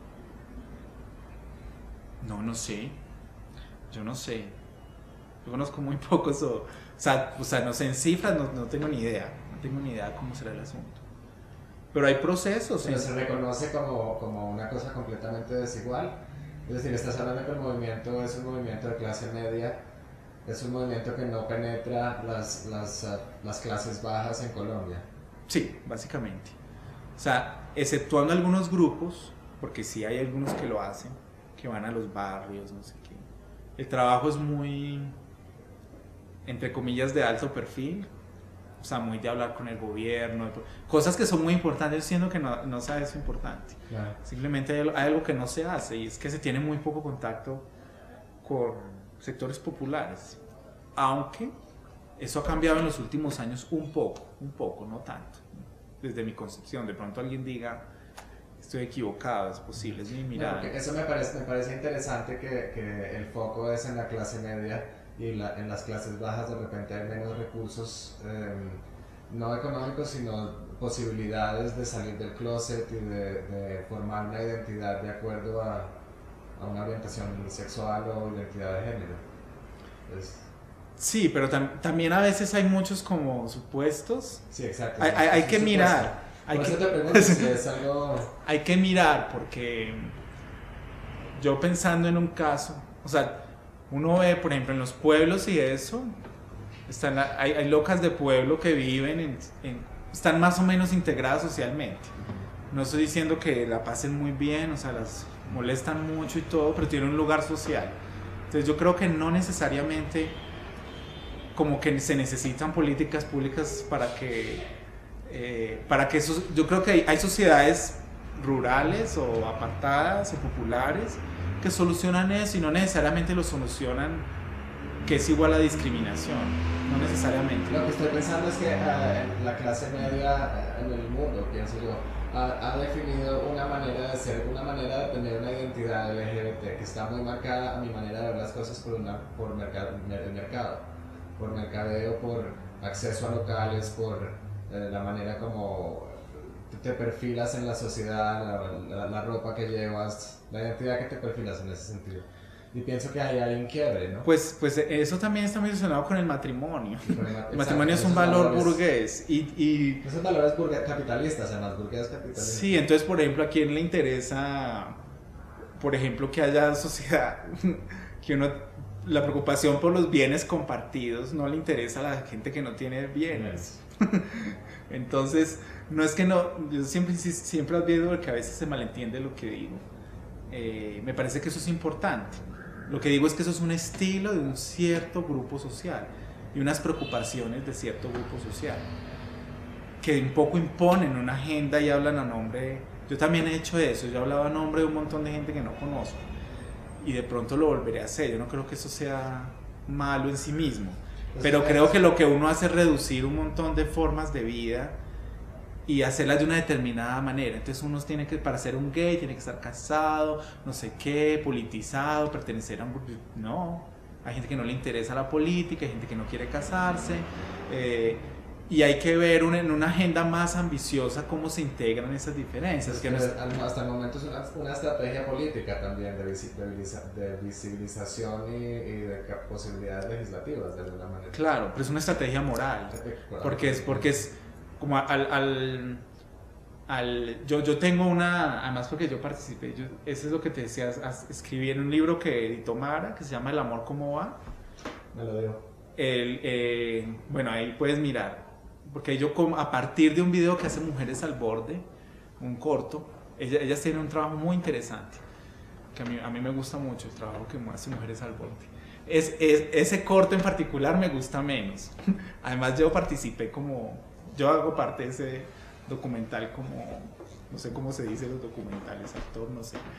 No sé. Yo no sé. Yo conozco muy pocos. O sea, no sé, en cifras no tengo ni idea. No tengo ni idea cómo será el asunto. Pero hay procesos. Pero se reconoce como una cosa completamente desigual. Es decir, estás hablando que el movimiento es un movimiento de clase media, es un movimiento que no penetra las clases bajas en Colombia. Sí, básicamente. O sea, exceptuando algunos grupos, porque sí hay algunos que lo hacen, que van a los barrios, no sé qué. El trabajo es muy, entre comillas, de alto perfil. O sea, muy de hablar con el gobierno, cosas que son muy importantes, siendo que no sea eso importante. Claro. Simplemente hay algo que no se hace, y es que se tiene muy poco contacto con sectores populares. Aunque eso ha cambiado en los últimos años un poco, no tanto. Desde mi concepción, de pronto alguien diga, estoy equivocado, es posible, es mi mirada. No, eso me parece interesante que el foco es en la clase media y en las clases bajas de repente hay menos recursos, no económicos, sino posibilidades de salir del closet y de formar una identidad de acuerdo a una orientación sexual o identidad de género. Sí, pero también a veces hay muchos como supuestos. Sí, exacto. Hay que mirar. Por eso te pregunto si es algo... Hay que mirar, porque yo pensando en un caso, o sea, uno ve, por ejemplo, en los pueblos y eso, hay locas de pueblo que viven, están más o menos integradas socialmente. No estoy diciendo que la pasen muy bien, o sea, las molestan mucho y todo, pero tienen un lugar social. Entonces yo creo que no necesariamente como que se necesitan políticas públicas para que eso, yo creo que hay sociedades rurales o apartadas o populares que solucionan eso, y no necesariamente lo solucionan que es igual a discriminación, no necesariamente. Lo que estoy pensando es que la clase media en el mundo, pienso yo, ha definido una manera de ser, una manera de tener una identidad LGBT que está muy marcada a mi manera de ver las cosas por el mercado, por mercadeo, por acceso a locales, por la manera como te perfilas en la sociedad, la ropa que llevas, la identidad que te perfilas en ese sentido. Y pienso que ahí hay un quiebre, ¿no? Pues eso también está muy relacionado con el matrimonio. El matrimonio es un valor burgués. Esos valores capitalistas, además, burgués capitalistas. Sí, entonces, por ejemplo, ¿a quién le interesa, por ejemplo, que haya sociedad, que la preocupación por los bienes compartidos no le interesa a la gente que no tiene bienes? Entonces, no es que no, yo siempre advierto que a veces se malentiende lo que digo. Me parece que eso es importante. Lo que digo es que eso es un estilo de un cierto grupo social y unas preocupaciones de cierto grupo social que un poco imponen una agenda y hablan a nombre. Yo también he hecho eso, yo he hablado a nombre de un montón de gente que no conozco y de pronto lo volveré a hacer. Yo no creo que eso sea malo en sí mismo, pero creo que lo que uno hace es reducir un montón de formas de vida y hacerlas de una determinada manera. Entonces uno tiene que, para ser un gay, tiene que estar casado, no sé qué, politizado, pertenecer a un grupo. No, hay gente que no le interesa la política, hay gente que no quiere casarse, y hay que ver en una agenda más ambiciosa cómo se integran esas diferencias. Hasta el momento es una estrategia política también de visibilización y de posibilidades legislativas de alguna manera. Claro, pero es una estrategia moral, porque es como yo tengo además porque yo participé, eso es lo que te decía, escribí en un libro que editó Mara, que se llama El amor cómo va. Me lo digo. Bueno, ahí puedes mirar, porque yo a partir de un video que hace Mujeres al Borde, un corto, ellas tienen un trabajo muy interesante, que a mí me gusta mucho el trabajo que hace Mujeres al Borde. Ese corto en particular me gusta menos. Además yo participé yo hago parte de ese documental no sé cómo se dice los documentales, actor, no sé.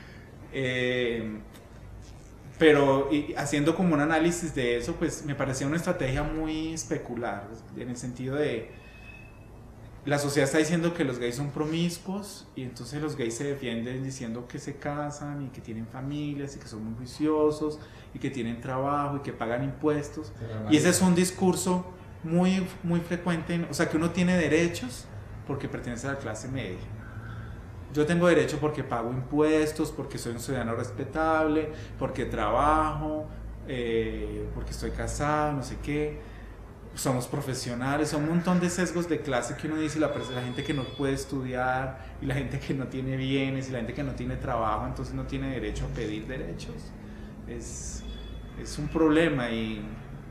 Pero haciendo como un análisis de eso, pues me parecía una estrategia muy especular, en el sentido de la sociedad está diciendo que los gays son promiscuos y entonces los gays se defienden diciendo que se casan y que tienen familias y que son muy juiciosos y que tienen trabajo y que pagan impuestos. Y ese es un discurso muy, muy frecuente, o sea, que uno tiene derechos porque pertenece a la clase media. Yo tengo derecho porque pago impuestos, porque soy un ciudadano respetable, porque trabajo, porque estoy casado, no sé qué. somos profesionales, son un montón de sesgos de clase que uno dice, la gente que no puede estudiar, y la gente que no tiene bienes, y la gente que no tiene trabajo, entonces no tiene derecho a pedir derechos. Es un problema y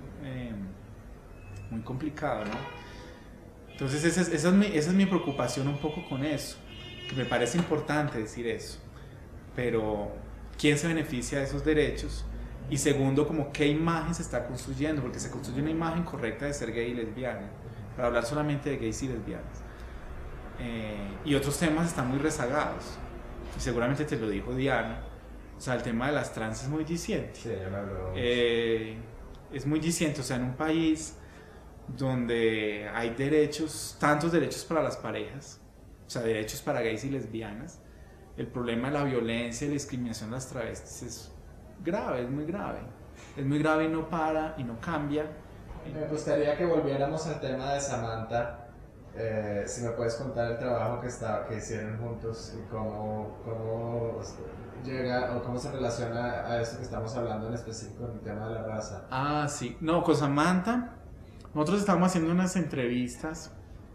muy complicado, ¿no? Entonces esa es mi preocupación un poco con eso, que me parece importante decir eso, pero ¿quién se beneficia de esos derechos? Y segundo, como qué imagen se está construyendo, porque se construye una imagen correcta de ser gay y lesbiana, para hablar solamente de gays y lesbianas. Y otros temas están muy rezagados, y seguramente te lo dijo Diana, o sea, el tema de las trans es muy diciente. Sí, ya me habló. Es muy diciente, o sea, en un país donde hay derechos, tantos derechos para las parejas, o sea, derechos para gays y lesbianas, el problema de la violencia y la discriminación de las travestis es grave, es muy grave. Es muy grave y no para y no cambia. Me gustaría que volviéramos al tema de Samantha. Si me puedes contar el trabajo que hicieron juntos y cómo llega o cómo se relaciona a esto que estamos hablando en específico, el tema de la raza. Ah, sí. No, con Samantha, nosotros estábamos haciendo unas entrevistas,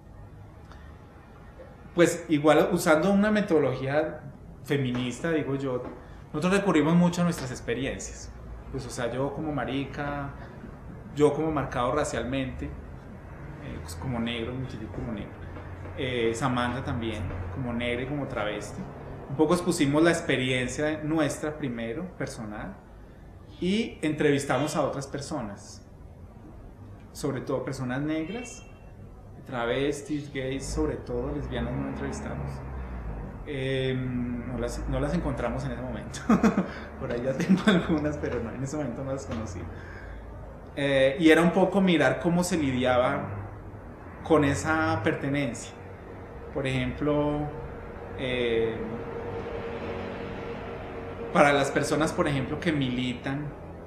pues igual usando una metodología feminista, digo yo. Nosotros recurrimos mucho a nuestras experiencias. Pues, o sea, yo como marica, yo como marcado racialmente, pues como negro, me identifico como negro. Samantha también, como negra y como travesti. Un poco expusimos la experiencia nuestra primero, personal, y entrevistamos a otras personas, sobre todo personas negras, travestis, gays, sobre todo lesbianas no entrevistamos. No las encontramos en ese momento. Por ahí ya tengo algunas, pero no, en ese momento no las conocí. Y era un poco mirar cómo se lidiaba con esa pertenencia. Por ejemplo, para las personas, por ejemplo, que militan,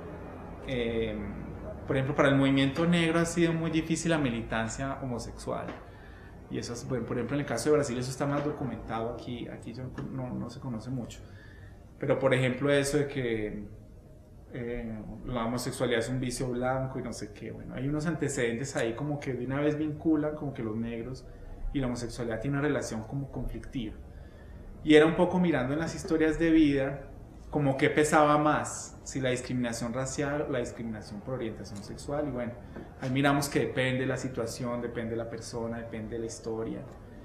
por ejemplo, para el movimiento negro ha sido muy difícil la militancia homosexual. Y eso es, por ejemplo, en el caso de Brasil eso está más documentado, aquí no se conoce mucho. Pero, por ejemplo, eso de que la homosexualidad es un vicio blanco y no sé qué, bueno, hay unos antecedentes ahí como que de una vez vinculan como que los negros y la homosexualidad tiene una relación como conflictiva. Y era un poco mirando en las historias de vida como que pesaba más, si la discriminación racial o la discriminación por orientación sexual. Y bueno, ahí miramos que depende de la situación, depende de la persona, depende de la historia.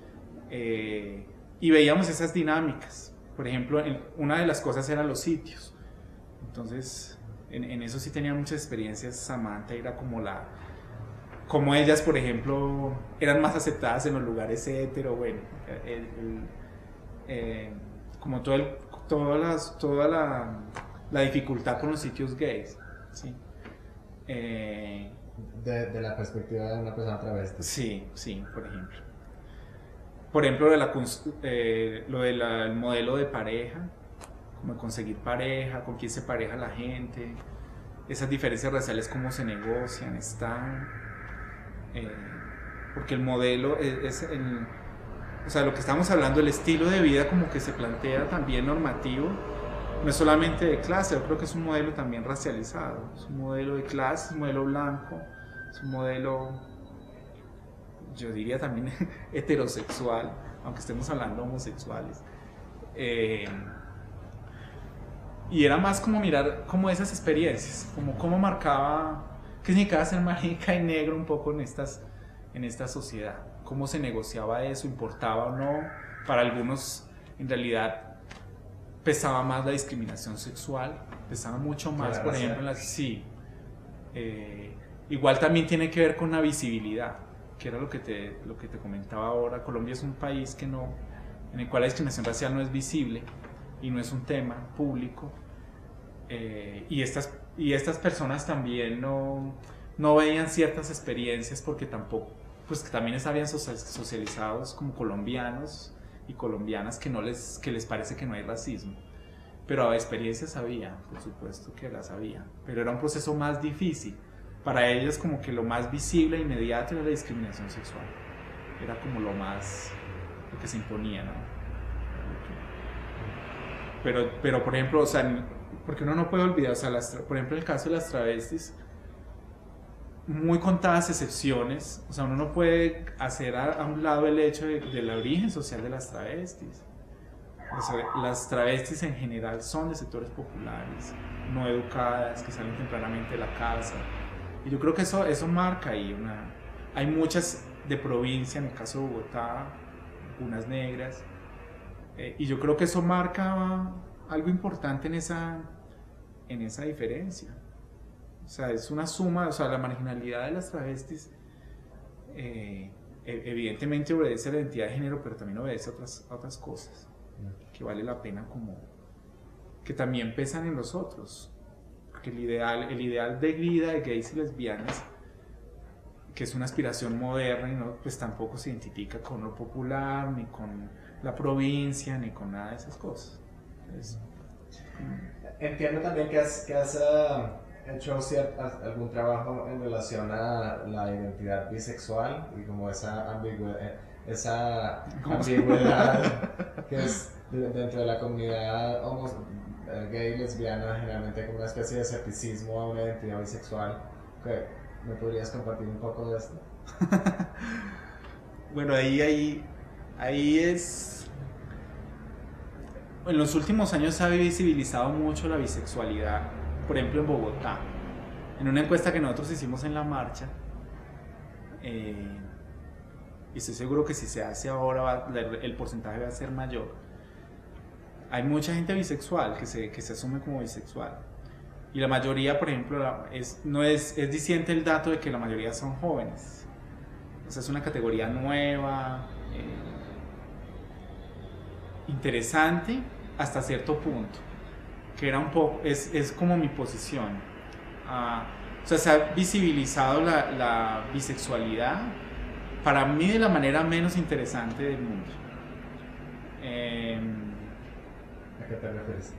Y veíamos esas dinámicas. Por ejemplo, una de las cosas eran los sitios. Entonces, en eso sí tenía muchas experiencias. Samantha era como ellas, por ejemplo, eran más aceptadas en los lugares hetero, bueno, como toda la dificultad con los sitios gays, ¿sí? De la perspectiva de una persona travesti. Sí, por ejemplo. Por ejemplo, lo del modelo de pareja, como conseguir pareja, con quién se pareja la gente, esas diferencias raciales, cómo se negocian, están. Porque el modelo o sea, lo que estamos hablando, el estilo de vida como que se plantea también normativo, no es solamente de clase, yo creo que es un modelo también racializado, es un modelo de clase, es un modelo blanco, es un modelo, yo diría también heterosexual, aunque estemos hablando de homosexuales. Y era más como mirar como esas experiencias, como cómo marcaba, qué significaba ser marica y negro un poco en esta sociedad, cómo se negociaba eso, importaba o no. Para algunos en realidad pesaba más la discriminación sexual, pesaba mucho más, por ejemplo, igual también tiene que ver con la visibilidad, que era lo que te comentaba ahora. Colombia es un país en el cual la discriminación racial no es visible y no es un tema público, y estas personas también no veían ciertas experiencias porque tampoco, pues que también estaban socializados como colombianos y colombianas que les parece que no hay racismo, pero experiencias había, por supuesto que las había, pero era un proceso más difícil. Para ellos como que lo más visible e inmediato era la discriminación sexual, era como lo que se imponía, ¿no? Pero por ejemplo, o sea, porque uno no puede olvidar, o sea, por ejemplo, el caso de las travestis, muy contadas excepciones, o sea, uno no puede hacer a un lado el hecho del origen social de las travestis. O sea, las travestis en general son de sectores populares, no educadas, que salen tempranamente de la casa. Y yo creo que eso marca ahí hay muchas de provincia, en el caso de Bogotá, unas negras, y yo creo que eso marca algo importante en esa diferencia. O sea, es una suma, o sea, la marginalidad de las travestis evidentemente obedece a la identidad de género, pero también obedece a otras cosas que vale la pena que también pesan en los otros. Porque el ideal de vida de gays y lesbianas, que es una aspiración moderna y no, pues tampoco se identifica con lo popular, ni con la provincia, ni con nada de esas cosas. Entonces, entiendo también que has hecho algún trabajo en relación a la identidad bisexual y como esa ambigüedad que es dentro de la comunidad gay y lesbiana, generalmente como una especie de escepticismo a una identidad bisexual. ¿Me podrías compartir un poco de esto? Bueno, ahí es... En los últimos años se ha visibilizado mucho la bisexualidad, por ejemplo en Bogotá. En una encuesta que nosotros hicimos en la marcha, y estoy seguro que si se hace ahora el porcentaje va a ser mayor, hay mucha gente bisexual que se asume como bisexual. Y la mayoría, por ejemplo, es diciente el dato de que la mayoría son jóvenes. O sea, es una categoría nueva, interesante hasta cierto punto, que era un poco, es como mi posición. O sea, se ha visibilizado la bisexualidad, para mí, de la manera menos interesante del mundo. ¿A qué te refieres?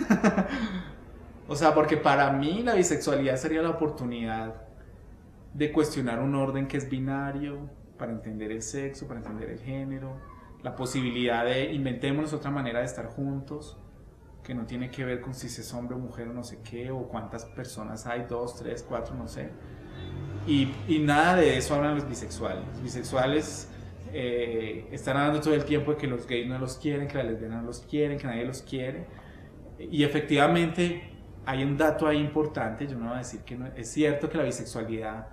O sea, porque para mí la bisexualidad sería la oportunidad de cuestionar un orden que es binario, para entender el sexo, para entender el género, la posibilidad de inventémonos otra manera de estar juntos, que no tiene que ver con si es hombre o mujer o no sé qué, o cuántas personas hay, 2, 3, 4, no sé. Y nada de eso hablan los bisexuales. Los bisexuales están hablando todo el tiempo de que los gays no los quieren, que las lesbianas no los quieren, que nadie los quiere. Y efectivamente hay un dato ahí importante. Yo no voy a decir que no. Es cierto que la bisexualidad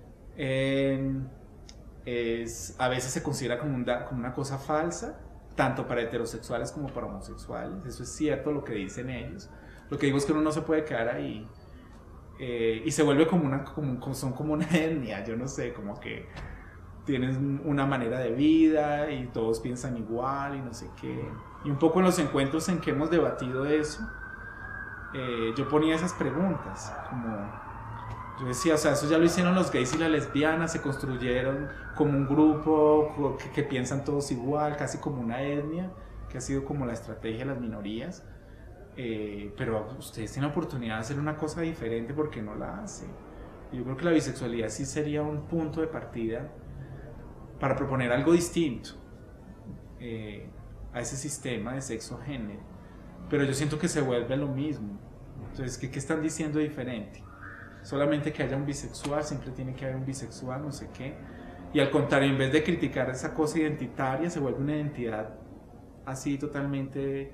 a veces se considera como una cosa falsa, tanto para heterosexuales como para homosexuales. Eso es cierto, lo que dicen ellos. Lo que digo es que uno no se puede quedar ahí. Y se vuelve son como una etnia, yo no sé, como que tienen una manera de vida y todos piensan igual y no sé qué. Y un poco en los encuentros en que hemos debatido eso, yo ponía esas preguntas, yo decía, o sea, eso ya lo hicieron los gays y las lesbianas, se construyeron como un grupo que piensan todos igual, casi como una etnia, que ha sido como la estrategia de las minorías. Pero ustedes tienen la oportunidad de hacer una cosa diferente, porque no la hacen. Yo creo que la bisexualidad sí sería un punto de partida para proponer algo distinto a ese sistema de sexo-género, pero yo siento que se vuelve lo mismo. Entonces, ¿qué están diciendo diferente? Solamente que haya un bisexual, siempre tiene que haber un bisexual, no sé qué. Y al contrario, en vez de criticar esa cosa identitaria, se vuelve una identidad así totalmente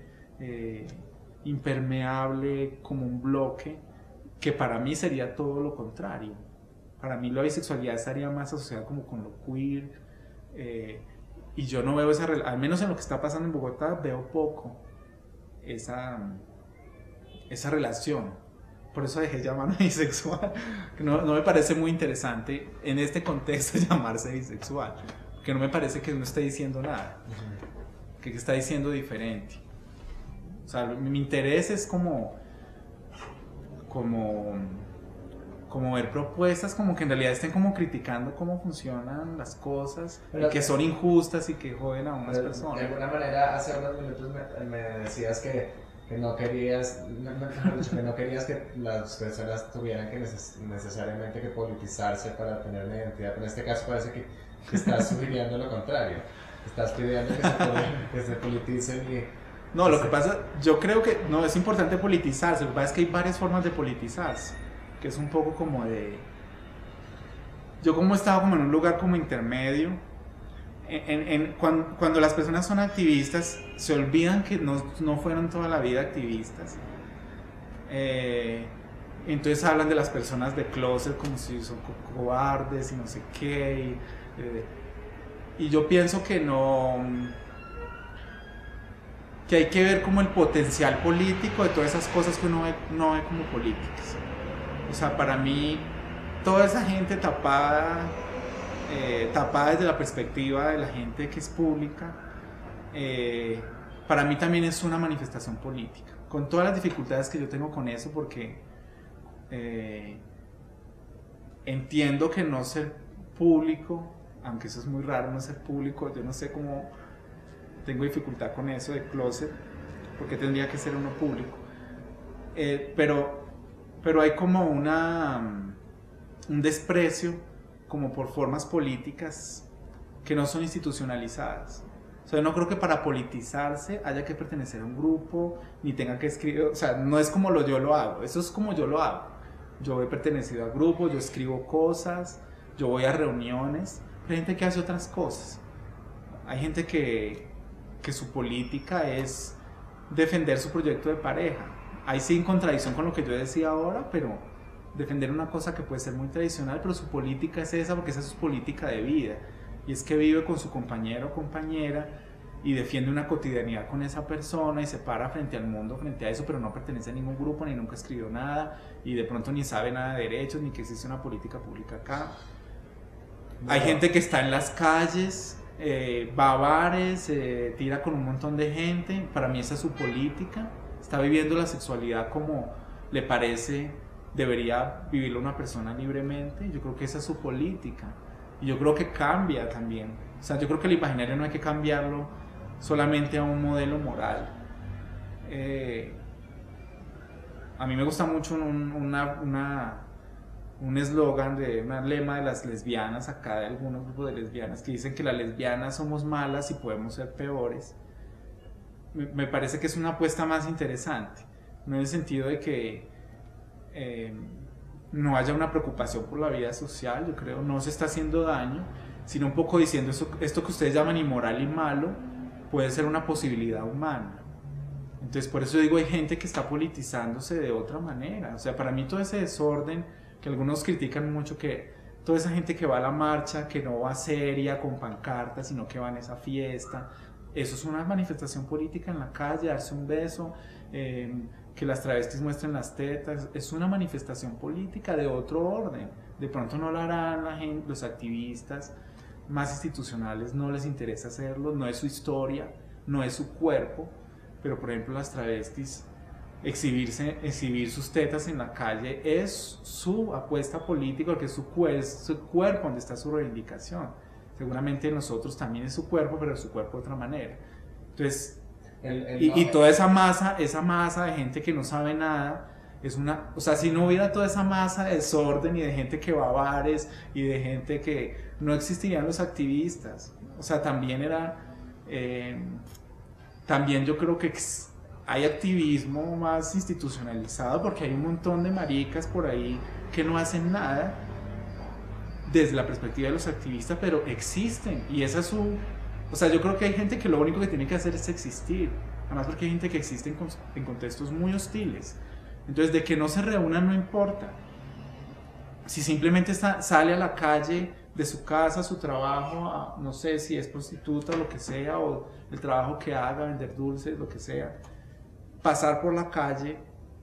impermeable, como un bloque, que para mí sería todo lo contrario. Para mí la bisexualidad estaría más asociada como con lo queer, y yo no veo al menos en lo que está pasando en Bogotá, veo poco esa relación. Por eso dejé llamarme bisexual, que no me parece muy interesante en este contexto llamarse bisexual, que no me parece que uno esté diciendo nada, que está diciendo diferente. O sea, mi interés es como ver propuestas como que en realidad estén como criticando cómo funcionan las cosas, y que son injustas y que joden a unas personas. De alguna manera, hace unos minutos me decías que no querías que las personas tuvieran que necesariamente que politizarse para tener una identidad. En este caso parece que estás sugiriendo lo contrario. Estás pidiendo que se politicen y... No, lo que pasa, yo creo que no es importante politizarse. Lo que pasa es que hay varias formas de politizarse, que es un poco como yo como estaba como en un lugar como intermedio, cuando las personas son activistas, se olvidan que no fueron toda la vida activistas. Entonces hablan de las personas de closet como si son cobardes y no sé qué. Y yo pienso que que hay que ver como el potencial político de todas esas cosas que uno no ve como políticas. O sea, para mí, toda esa gente tapada desde la perspectiva de la gente que es pública, para mí también es una manifestación política, con todas las dificultades que yo tengo con eso, porque entiendo que no ser público, aunque eso es muy raro, no ser público, yo no sé cómo, tengo dificultad con eso de closet, porque tendría que ser uno público, pero hay como un desprecio como por formas políticas que no son institucionalizadas. O sea, yo no creo que para politizarse haya que pertenecer a un grupo, ni tenga que escribir, o sea, no es como yo lo hago, eso es como yo lo hago. Yo he pertenecido a grupos, yo escribo cosas, yo voy a reuniones, pero hay gente que hace otras cosas. Hay gente que su política es defender su proyecto de pareja. Ahí sí, en contradicción con lo que yo decía ahora, pero defender una cosa que puede ser muy tradicional, pero su política es esa, porque esa es su política de vida, y es que vive con su compañero o compañera y defiende una cotidianidad con esa persona y se para frente al mundo, frente a eso, pero no pertenece a ningún grupo, ni nunca escribió nada, y de pronto ni sabe nada de derechos, ni que existe una política pública acá. No. Hay gente que está en las calles, va a bares, tira con un montón de gente. Para mí esa es su política. Está viviendo la sexualidad como le parece debería vivirlo una persona libremente. Yo creo que esa es su política, y yo creo que cambia también. O sea, yo creo que el imaginario no hay que cambiarlo solamente a un modelo moral. A mí me gusta mucho un eslogan, un lema de las lesbianas acá, de algunos grupos de lesbianas, que dicen que las lesbianas somos malas y podemos ser peores. Me parece que es una apuesta más interesante, no en el sentido de que no haya una preocupación por la vida social, yo creo, no se está haciendo daño, sino un poco diciendo esto que ustedes llaman inmoral y malo puede ser una posibilidad humana. Entonces por eso digo, hay gente que está politizándose de otra manera. O sea, para mí todo ese desorden que algunos critican mucho, que toda esa gente que va a la marcha, que no va seria con pancartas, sino que va en esa fiesta, eso es una manifestación política en la calle, darse un beso, que las travestis muestren las tetas, es una manifestación política de otro orden. De pronto no lo harán la gente, los activistas más institucionales, no les interesa hacerlo, no es su historia, no es su cuerpo, pero por ejemplo las travestis, exhibir sus tetas en la calle es su apuesta política, porque es su cuerpo donde está su reivindicación. Seguramente nosotros también es su cuerpo, pero es su cuerpo de otra manera. Entonces, y toda esa masa de gente que no sabe nada, o sea, si no hubiera toda esa masa de desorden y de gente que va a bares y de gente que no existirían los activistas. O sea, también yo creo que hay activismo más institucionalizado, porque hay un montón de maricas por ahí que no hacen nada desde la perspectiva de los activistas, pero existen, y esa es o sea, yo creo que hay gente que lo único que tiene que hacer es existir, además porque hay gente que existe en contextos muy hostiles. Entonces, de que no se reúnan no importa. Si simplemente sale a la calle de su casa, a su trabajo, no sé si es prostituta o lo que sea, o el trabajo que haga, vender dulces, lo que sea, pasar por la calle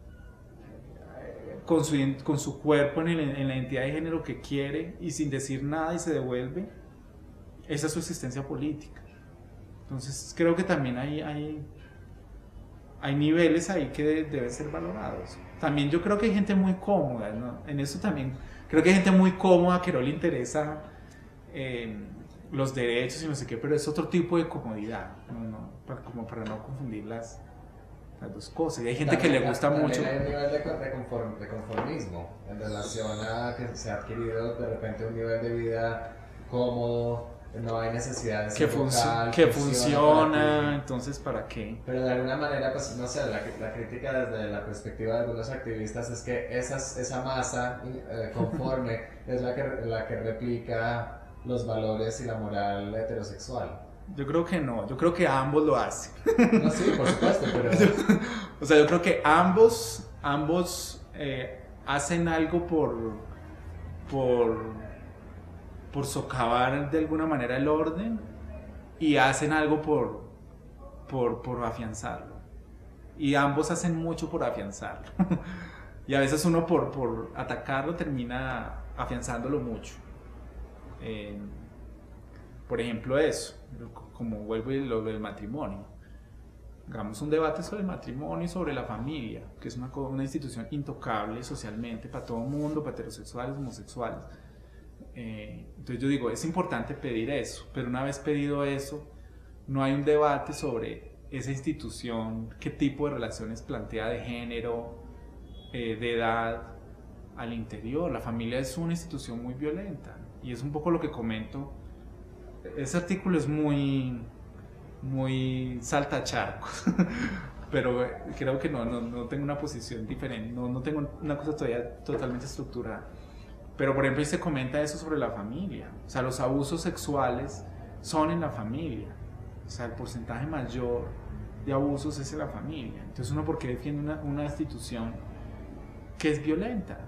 con su cuerpo en la identidad de género que quiere y sin decir nada y se devuelve, esa es su existencia política. Entonces creo que también hay niveles ahí que deben ser valorados. También yo creo que hay gente muy cómoda, ¿no? En eso también creo que hay gente muy cómoda que no le interesa los derechos y no sé qué, pero es otro tipo de comodidad, como para no confundir las dos cosas. Y hay gente que le gusta mucho. Hay un nivel de conformismo en relación a que se ha adquirido de repente un nivel de vida cómodo, no hay necesidad de ser que funciona, entonces ¿para qué? Pero de alguna manera, pues no sé, la crítica desde la perspectiva de algunos activistas es que esa masa conforme es la que replica los valores y la moral heterosexual. Yo creo que no, yo creo que ambos lo hacen. No, sí, por supuesto, pero... O sea, yo creo que ambos hacen algo por socavar de alguna manera el orden y hacen algo por afianzarlo. Y ambos hacen mucho por afianzarlo. Y a veces uno por atacarlo termina afianzándolo mucho. Por ejemplo eso, como vuelvo y lo del matrimonio. Hagamos un debate sobre el matrimonio y sobre la familia, que es una institución intocable socialmente para todo el mundo, para heterosexuales, homosexuales. Entonces yo digo, es importante pedir eso, pero una vez pedido eso, no hay un debate sobre esa institución, qué tipo de relaciones plantea de género, de edad, al interior. La familia es una institución muy violenta y es un poco lo que comento. Ese artículo es muy saltacharcos, pero creo que no tengo una posición diferente, no tengo una cosa todavía totalmente estructurada. Pero por ejemplo, ahí se comenta eso sobre la familia, o sea, los abusos sexuales son en la familia, o sea, el porcentaje mayor de abusos es en la familia. Entonces uno, ¿por qué defiende una institución que es violenta?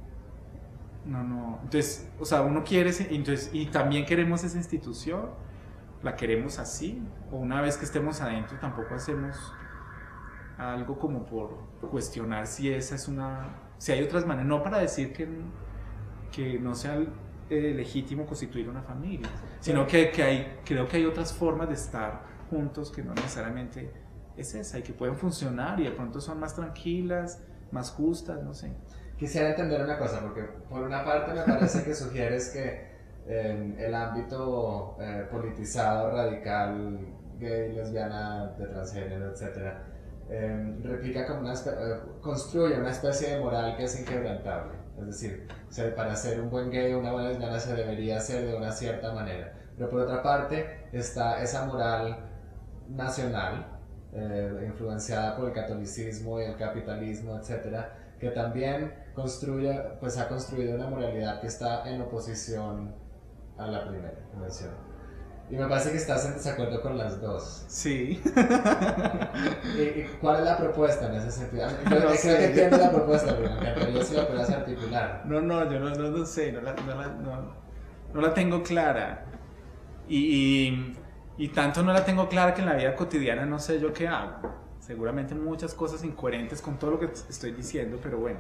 No. Entonces, o sea, uno quiere, entonces, y también queremos esa institución, la queremos así, o una vez que estemos adentro tampoco hacemos algo como por cuestionar si esa es si hay otras maneras, no para decir que no sea legítimo constituir una familia, sino que creo que hay otras formas de estar juntos que no necesariamente es esa y que pueden funcionar y de pronto son más tranquilas, más justas, no sé. Quisiera entender una cosa, porque por una parte me parece que sugieres que el ámbito politizado, radical, gay, lesbiana, de transgénero, etc., replica como construye una especie de moral que es inquebrantable. Es decir, para ser un buen gay o una buena lesbiana se debería hacer de una cierta manera. Pero por otra parte está esa moral nacional, influenciada por el catolicismo y el capitalismo, etc., que también ha construido una moralidad que está en oposición a la primera convención. Y me parece que estás en desacuerdo con las dos. Sí. ¿Y cuál es la propuesta en ese sentido? Yo creo que entiendo la propuesta, pero me encantaría si la pudieras articular. Yo no sé, no la tengo clara. Y tanto no la tengo clara que en la vida cotidiana no sé yo qué hago. Seguramente muchas cosas incoherentes con todo lo que estoy diciendo, pero bueno.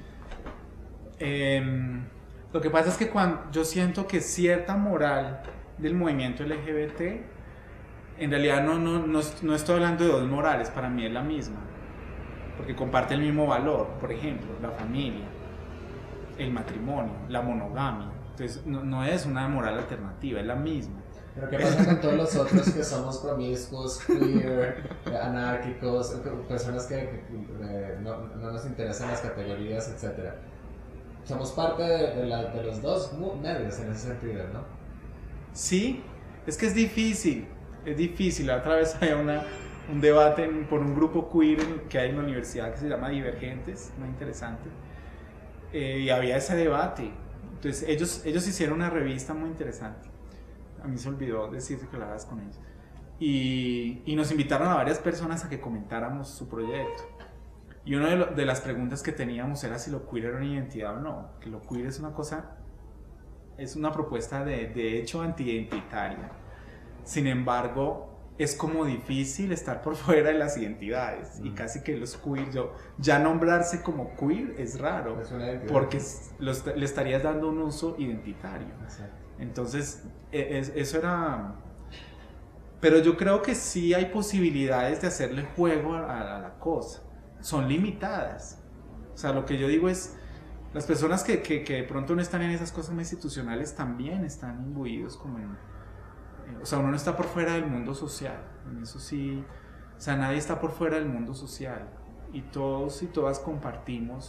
Lo que pasa es que yo siento que cierta moral del movimiento LGBT, en realidad no estoy hablando de dos morales, para mí es la misma, porque comparte el mismo valor. Por ejemplo, la familia, el matrimonio, la monogamia. Entonces no es una moral alternativa, es la misma. Pero ¿qué pasa con todos los otros que somos promiscuos, queer, anárquicos, personas que no nos interesan las categorías, etc.? Somos parte de los dos medios en ese sentido, ¿no? Sí, es que es difícil. La otra vez había un debate por un grupo queer que hay en la universidad que se llama Divergentes, muy interesante, y había ese debate. Entonces ellos hicieron una revista muy interesante. A mí se olvidó decirte que la hagas con ellos. Y nos invitaron a varias personas a que comentáramos su proyecto. Y una de las preguntas que teníamos era si lo queer era una identidad o no. Que lo queer es una propuesta de hecho antiidentitaria. Sin embargo, es como difícil estar por fuera de las identidades. Y casi que los queer, ya nombrarse como queer es raro. Es una identidad. Porque le estarías dando un uso identitario. Exacto. Entonces, eso era... Pero yo creo que sí hay posibilidades de hacerle juego a la cosa. Son limitadas. O sea, lo que yo digo es, las personas que de pronto no están en esas cosas más institucionales también están imbuidos como en... O sea, uno no está por fuera del mundo social. En eso sí... O sea, nadie está por fuera del mundo social. Y todos y todas compartimos...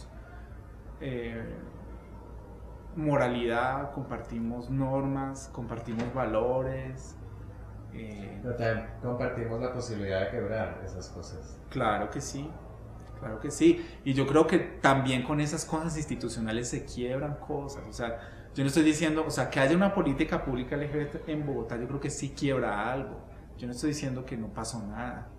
moralidad, compartimos normas, compartimos valores. Pero también compartimos la posibilidad de quebrar esas cosas. Claro que sí. Y yo creo que también con esas cosas institucionales se quiebran cosas. O sea, Yo no estoy diciendo, o sea, que haya una política pública LGBT en Bogotá, yo creo que sí quiebra algo. Yo no estoy diciendo que no pasó nada.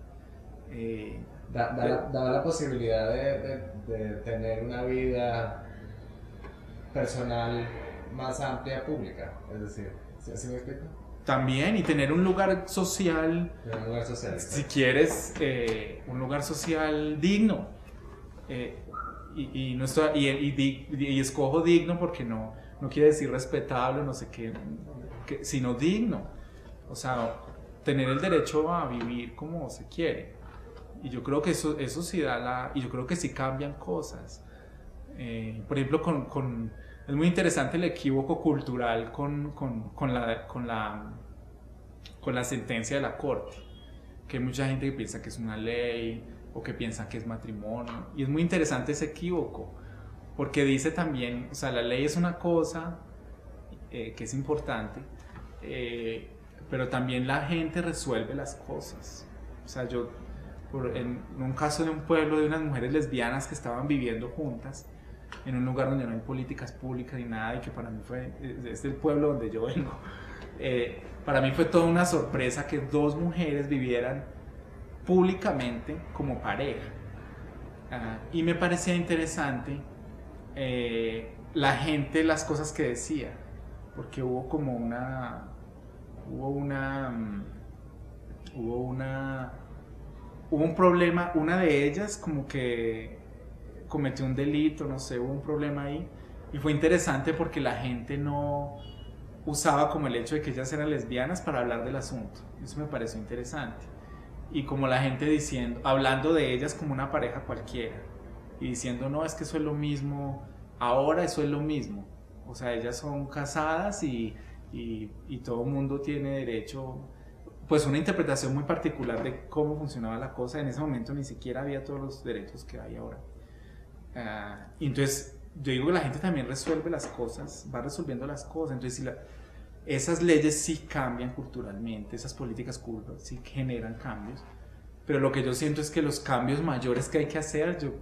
Daba la posibilidad de tener una vida personal más amplia pública, es decir, ¿sí me explico? También, y tener un lugar social, un lugar social, si quieres, un lugar social digno. Y escojo digno porque no quiere decir respetable, no sé qué, sino digno. O sea, tener el derecho a vivir como se quiere. Y yo creo que eso sí da y yo creo que sí cambian cosas. Por ejemplo, es muy interesante el equívoco cultural con la sentencia de la corte, que hay mucha gente que piensa que es una ley o que piensa que es matrimonio, y es muy interesante ese equívoco, porque dice también, o sea, la ley es una cosa que es importante, pero también la gente resuelve las cosas. O sea, en un caso de un pueblo de unas mujeres lesbianas que estaban viviendo juntas en un lugar donde no hay políticas públicas ni nada, y que para mí es el pueblo donde yo vengo, para mí fue toda una sorpresa que dos mujeres vivieran públicamente como pareja. Y me parecía interesante las cosas que decía, porque hubo un problema. Una de ellas como que cometió un delito, no sé, hubo un problema ahí, y fue interesante porque la gente no usaba como el hecho de que ellas eran lesbianas para hablar del asunto. Eso me pareció interesante. Y como la gente hablando de ellas como una pareja cualquiera, y diciendo, no, es que eso es lo mismo, ahora eso es lo mismo. O sea, ellas son casadas y todo el mundo tiene derecho, pues una interpretación muy particular de cómo funcionaba la cosa. En ese momento ni siquiera había todos los derechos que hay ahora. Y entonces yo digo que la gente también resuelve las cosas, va resolviendo las cosas. Entonces esas leyes sí cambian culturalmente, esas políticas culturales sí generan cambios, pero lo que yo siento es que los cambios mayores que hay que hacer, yo